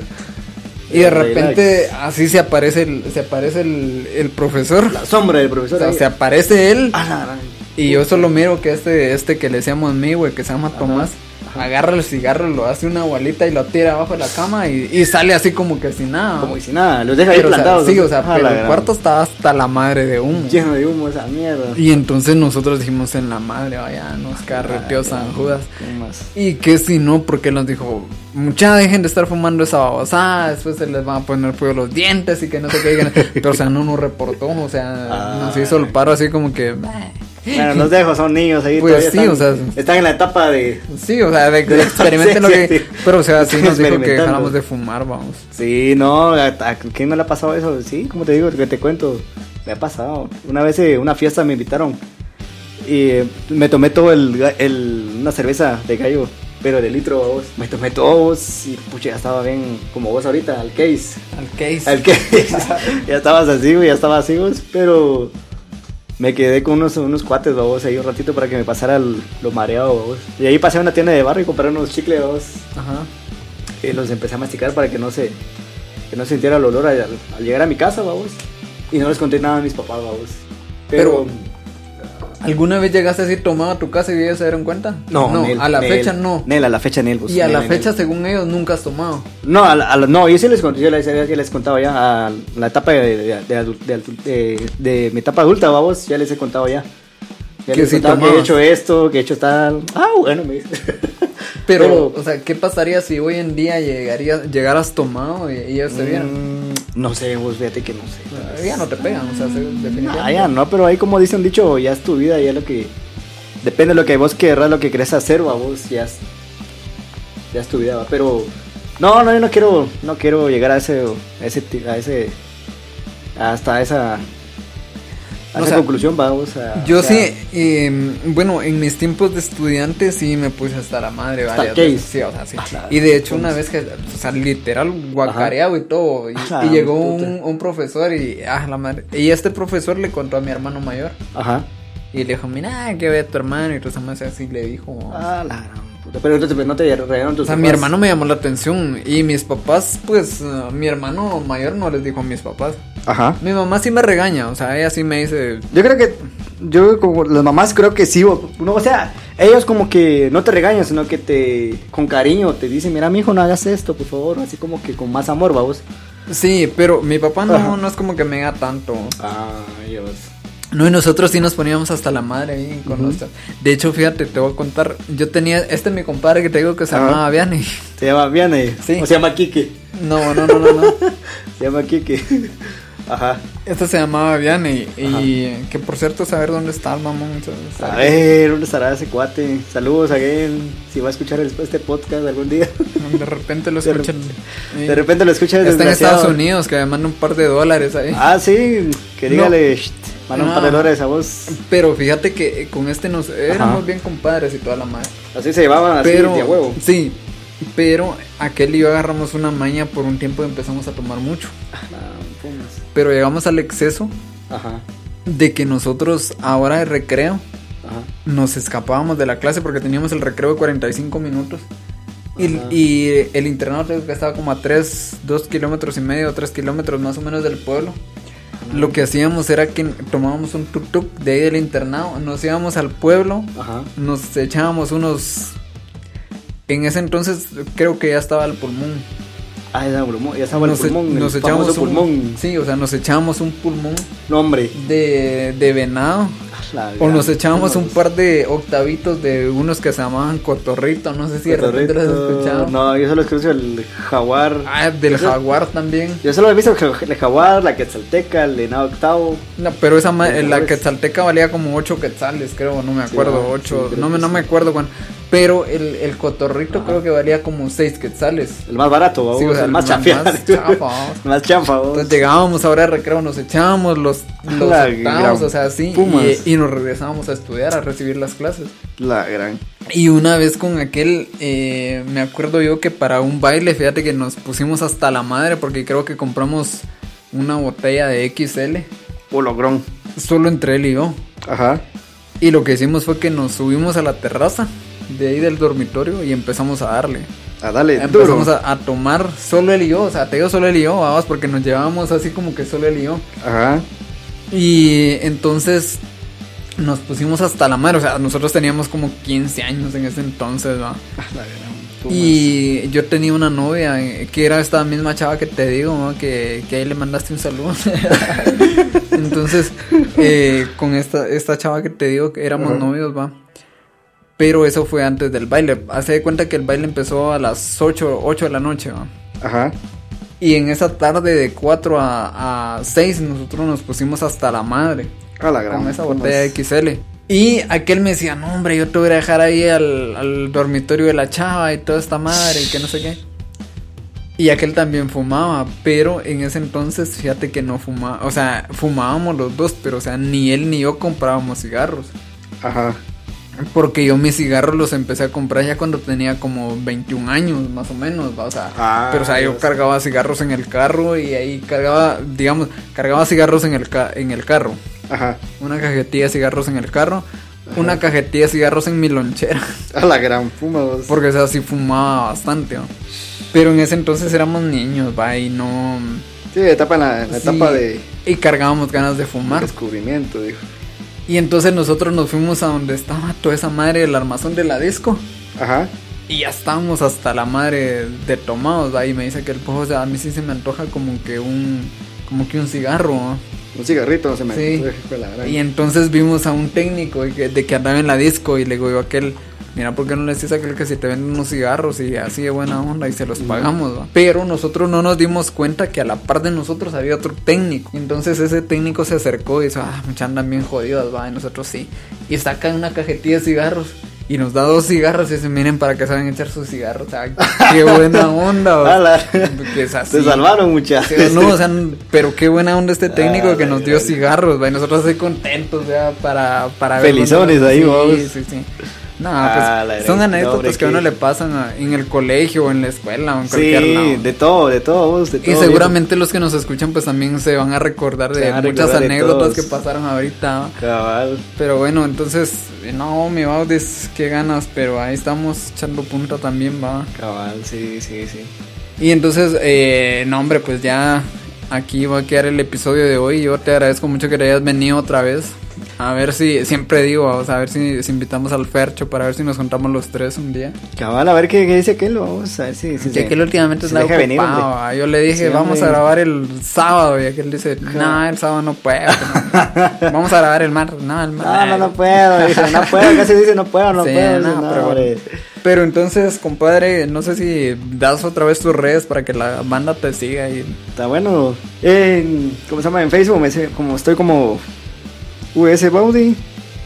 Y de Relax. repente así se aparece el, se aparece el, el profesor. La sombra del O profesor. sea, ahí. se aparece él. A la gran- Y yo solo miro que este, este que le decíamos mi güey, que se llama Tomás, agarra el cigarro, lo hace una bolita y lo tira abajo de la cama y, y sale así como que sin nada. Como si nada, los deja ahí pero, o sea, plantados. sí, ¿no? o sea, A pero la el gran- cuarto estaba hasta la madre de humo. Lleno de humo esa mierda. Y entonces nosotros dijimos en la madre, vaya, nos carreteó San Judas. ¿Qué más? Y que si no, porque nos dijo, mucha dejen de estar fumando esa babosada, después se les van a poner fuego los dientes y que no sé qué digan. Pero o sea, no nos reportó, o sea, Ah. nos hizo el paro así como que... "Meh". Bueno, los dejo, son niños ahí. Pues todavía sí, están, o sea- están en la etapa de. Sí, o sea, de que Sí, experimenten lo sí, que... sí. Pero o sea, sí Están nos dijo que experimentando. dejáramos de fumar, vamos. Sí, no, ¿a, a quién no le ha pasado eso? Sí, como te digo, que te cuento, me ha pasado. Una vez eh, una fiesta me invitaron y eh, me tomé todo el, ga- el una cerveza de gallo, pero de litro, vos. Me tomé todos y pucha, ya estaba bien como vos ahorita, al case. Al case. Al case. Ya estabas así, güey, ya estaba así, vos, pero me quedé con unos, unos cuates, vos, ahí un ratito para que me pasara el- lo mareado, vos. Y ahí pasé a una tienda de barrio y compré unos chicles, vos. Ajá. Y los empecé a masticar para que no se que no sintiera el olor al, al llegar a mi casa, vamos. Y no les conté nada a mis papás, vamos. Pero, ¿Alguna vez llegaste así tomado a tu casa y ellos se dieron cuenta? no, No, Nel, a la Nel, fecha no. Nel, a la fecha Nel, vos, Y a Nel, la Nel, fecha, Nel. según ellos, nunca has tomado. No, a la- a la- no, yo sí les conté, yo les, ya les contaba ya a la etapa de, de, de, adul- de adul- de- de mi etapa adulta, vamos, ya les he contado ya. Ya Que les sí he contado que he tomabas. hecho esto, que he hecho tal. Ah, bueno, me dice. Pero, o sea, ¿qué pasaría si hoy en día llegarías, llegaras tomado y, y ellos te vieran? Mm, no sé, vos fíjate que no sé. Ya no te pegan, o sea, se- definitivamente. Ah, ya no, pero ahí como dice un dicho, ya es tu vida, ya lo que... Depende de lo que vos querrás, lo que querés hacer, o a vos ya es, ya es tu vida, ¿va? Pero... No, no, yo no quiero, no quiero llegar a ese, a ese, ti- a ese, hasta esa, a O esa sea, conclusión, vamos a... Yo o sea, sí, eh, bueno, en mis tiempos de estudiante sí me puse hasta la madre Hasta varias el veces. case. Sí, o sea, sí. Ajá. Y de hecho una vez que, o sea, literal guacareado y todo. Y, Ajá, y llegó puta. un, un profesor y, ah, la madre. Y este profesor le contó a mi hermano mayor. Ajá. Y le dijo, mira, que ve a tu hermano. Y entonces más así le dijo. Ah, la gran puta. Pero entonces no te regañaron tus O sea, papás. mi hermano me llamó la atención y mis papás, pues, uh, mi hermano mayor no les dijo a mis papás. Ajá. Mi mamá sí me regaña, o sea, ella sí me dice... Yo creo que, yo como las mamás creo que sí, o, no, o sea, ellos como que no te regañan, sino que te, con cariño te dicen, mira, mijo, no hagas esto, por favor, así como que con más amor, vamos. Sí, pero mi papá no, Ajá. no es como que me diga tanto. Ah, Dios. No, y nosotros sí nos poníamos hasta la madre ahí con Ujú. nuestra... De hecho, fíjate, te voy a contar, yo tenía, este es mi compadre que te digo que se Ajá. llamaba Vianney. Se llama Vianney, Sí. o se llama Kike, No, no, no, no, no. se llama Kike. Ajá. Este se llamaba Vianney y que por cierto saber dónde está el mamón. Entonces, A ver, ¿dónde estará ese cuate? Saludos a él, si va a escuchar el- este podcast algún día. de repente lo De re- escuchan. Sí. De repente lo escucha el Está en desgraciado. Estados Unidos, que me manda un par de dólares ahí. Ah, sí, que dígale, "Sht, manda un par de No. dólares a vos. Pero fíjate que eh, con este nos éramos Ajá. bien compadres y toda la madre. Así se llevaban, así Pero de a huevo. sí, pero aquel y yo agarramos una maña por un tiempo y empezamos a tomar mucho. Ah, pumas. Pero llegamos al exceso Ajá, de que nosotros ahora de recreo ajá. nos escapábamos de la clase porque teníamos el recreo de cuarenta y cinco minutos. Y, Ajá. y el internado creo que estaba como a tres, dos kilómetros y medio, tres kilómetros más o menos del pueblo. Lo que hacíamos era que tomábamos un tuk-tuk de ahí del internado, nos íbamos al pueblo, Ajá. nos echábamos unos... En ese entonces creo que ya estaba el pulmón. Ah, ya, pulmón, ya estaba el Nos, pulmón, el nos famoso echábamos un, pulmón. sí, o sea, nos echábamos un pulmón No, hombre. de, de venado. La O nos gran echábamos un pumas. par de octavitos de unos que se llamaban cotorrito, no sé si de repente los has Cotorrito. escuchado. No, yo solo escucho el jaguar. Ah, del Yo solo- jaguar también. Yo solo he visto el ja- el jaguar, la quetzalteca, el venado octavo. No, pero esa ma- ¿Cómo la es? quetzalteca valía como ocho quetzales, creo, no me Sí, acuerdo, ah, ocho, sí, creo no me que no sí. me acuerdo cuán. Pero el, el cotorrito Ajá. creo que valía como seis quetzales. El más barato, vamos, Sí, o sea, el más el chafiado. más chafa, vamos. El más chafa, vamos. Entonces llegábamos ahora de recreo, nos echábamos los, los La octavos, gran o sea, así, pumas. y, y nos regresábamos a estudiar, a recibir las clases. La gran. Y una vez con aquel, eh, me acuerdo yo que para un baile, fíjate que nos pusimos hasta la madre porque creo que compramos una botella de equis ele, Hologrón. solo entre él y yo. Ajá. Y lo que hicimos fue que nos subimos a la terraza de ahí del dormitorio y empezamos a darle. A darle Empezamos duro. a, a tomar solo él y yo, o sea, te digo solo él y yo, vamos, porque nos llevábamos así como que solo él y yo. Ajá. Y entonces nos pusimos hasta la madre, o sea, nosotros teníamos como quince años en ese entonces, ¿va? La gran. Pumas. Y yo tenía una novia eh, que era esta misma chava que te digo, ¿no? que, que ahí le mandaste un saludo. Entonces, eh, con esta, esta chava que te digo que éramos Ajá. novios, va. Pero eso fue antes del baile. Hace de cuenta que el baile empezó a las ocho, ocho de la noche, va. Ajá. Y en esa tarde de cuatro a, a seis nosotros nos pusimos hasta la madre A la gran. con esa Pumas. botella de equis ele. Y aquel me decía, no hombre, yo te voy a dejar ahí al, al dormitorio de la chava y toda esta madre y que no sé qué. Y aquel también fumaba, pero en ese entonces fíjate que no fumaba, o sea, fumábamos los dos, pero o sea, ni él ni yo comprábamos cigarros. Ajá. Porque yo mis cigarros los empecé a comprar ya cuando tenía como veintiún años, más o menos, ¿va? O sea, Ah, pero o sea, yo Dios. cargaba cigarros en el carro y ahí cargaba, digamos, cargaba cigarros en el, ca- en el carro. Ajá. Una cajetilla de cigarros en el carro, una cajetilla de cigarros en mi lonchera. A la gran. Pumas. Porque, o sea, sí fumaba bastante, ¿no? Pero en ese entonces éramos niños, va, y no... Sí, etapa en la, en la sí, etapa de Y cargábamos ganas de fumar. descubrimiento, dijo. Y entonces nosotros nos fuimos a donde estaba toda esa madre del armazón de la disco. Ajá. Y ya estábamos hasta la madre de tomados, ¿va? Y me dice que el pojo, o sea, a mí sí se me antoja como que un... Como que un cigarro, ¿no? Un cigarrito, no se me Sí. fue la gran. Y entonces vimos a un técnico de que, de que andaba en la disco y le digo yo a aquel, mira, ¿por qué no le decís a aquel que si te venden unos cigarros y así de buena onda y se los pagamos, ¿va? Pero nosotros no nos dimos cuenta que a la par de nosotros había otro técnico. Entonces ese técnico se acercó y dice, ah, muchas andan bien jodidas, va, y nosotros sí. Y saca una cajetilla de cigarros y nos da dos cigarros y dice, miren para que saben echar sus cigarros. O sea, qué buena onda, ¿va? Ala. Que es así. Te salvaron, muchachos. Sí, no, o sea, pero qué buena onda este técnico Ah, que nos ay, dio ay. cigarros, ¿va? Y nosotros así contentos, ¿va? Para, para ver Felizones cuando- ahí, sí, vamos. sí, sí. No, Ah, la pues son gran- anécdotas no, hombre, que a uno que- le pasan a- en el colegio o en la escuela o en Sí, cualquier lado. de todo, de todo, vos, de todo. Y seguramente los que nos escuchan pues también se van a recordar Se de van a muchas recordar de anécdotas todos. que pasaron ahorita. viejo. Cabal. Pero bueno, entonces, no, mi Baudis, qué ganas, pero ahí estamos echando punta también, va. Cabal, sí, sí, sí. Y entonces, eh, no hombre, pues ya aquí va a quedar el episodio de hoy. Yo te agradezco mucho que hayas venido otra vez. A ver si, siempre digo, vamos a ver si, si invitamos al Fercho para ver si nos juntamos los tres un día. Cabal, a ver qué, qué dice aquel, vamos a ver si... si Que aquel últimamente se está deja venir, ocupado. hombre. ah, Yo le dije, Sí, vamos a hombre. grabar el sábado. Y aquel dice, no, el sábado no puedo. no. Vamos a grabar el martes. No, el martes. No, no, no puedo, dice, no puedo, casi dice no puedo, no Sí, puedo. no, dice, no, pero, hombre. pero entonces, compadre, no sé si das otra vez tus redes para que la banda te siga. Y... Está bueno. En, ¿Cómo se llama? En Facebook, me, sé- como estoy como U S Baudi.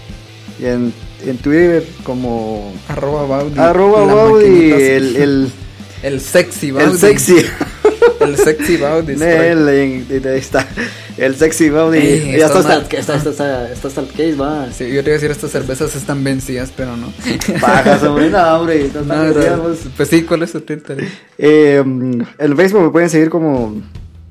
Y en, en Twitter como Arroba Baudi. arroba La Baudi, maquinita, sí. el, el, El sexy Baudi. el sexy. El sexy Baudi. El, en- en- ahí está. El sexy Baudi. Ey, ya está está hasta, mal. está, está, está, está hasta el case, va. Sí, yo te iba a decir, estas cervezas están vencidas, pero no. Bajas, hombre, no, hombre. No, No, no, no, digamos. pues sí, ¿cuál es tu Twitter? Eh, en Facebook me pueden seguir como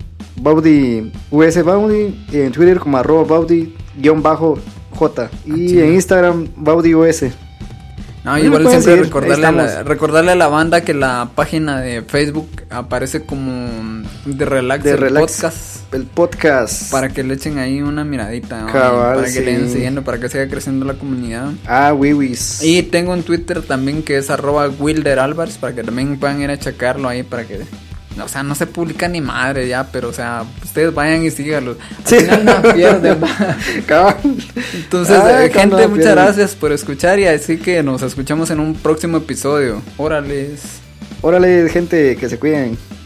Baudi, U S Baudi, y en Twitter como arroba Baudi guión bajo J, y chido. en Instagram Baudi U S. No, Ahí igual me pueden siempre seguir, recordarle a, ahí la, estamos. recordarle a la banda que la página de Facebook aparece como de Relax, De el Relax. podcast. El podcast. Para que le echen ahí una miradita, ¿no? Cabal, para que le den sí. siguiendo, para que siga creciendo la comunidad. Ah, wiwis. Y tengo un Twitter también que es arroba Wilder Álvarez, para que también puedan ir a checarlo ahí, para que... O sea, no se publica ni madre ya, pero o sea, ustedes vayan y síganlo. Al Sí. final no pierden. va. Cabal. Entonces, Ah, eh, cabal, gente, no muchas pierden. gracias por escuchar y así que nos escuchamos en un próximo episodio. Órales. Órale, gente, que se cuiden.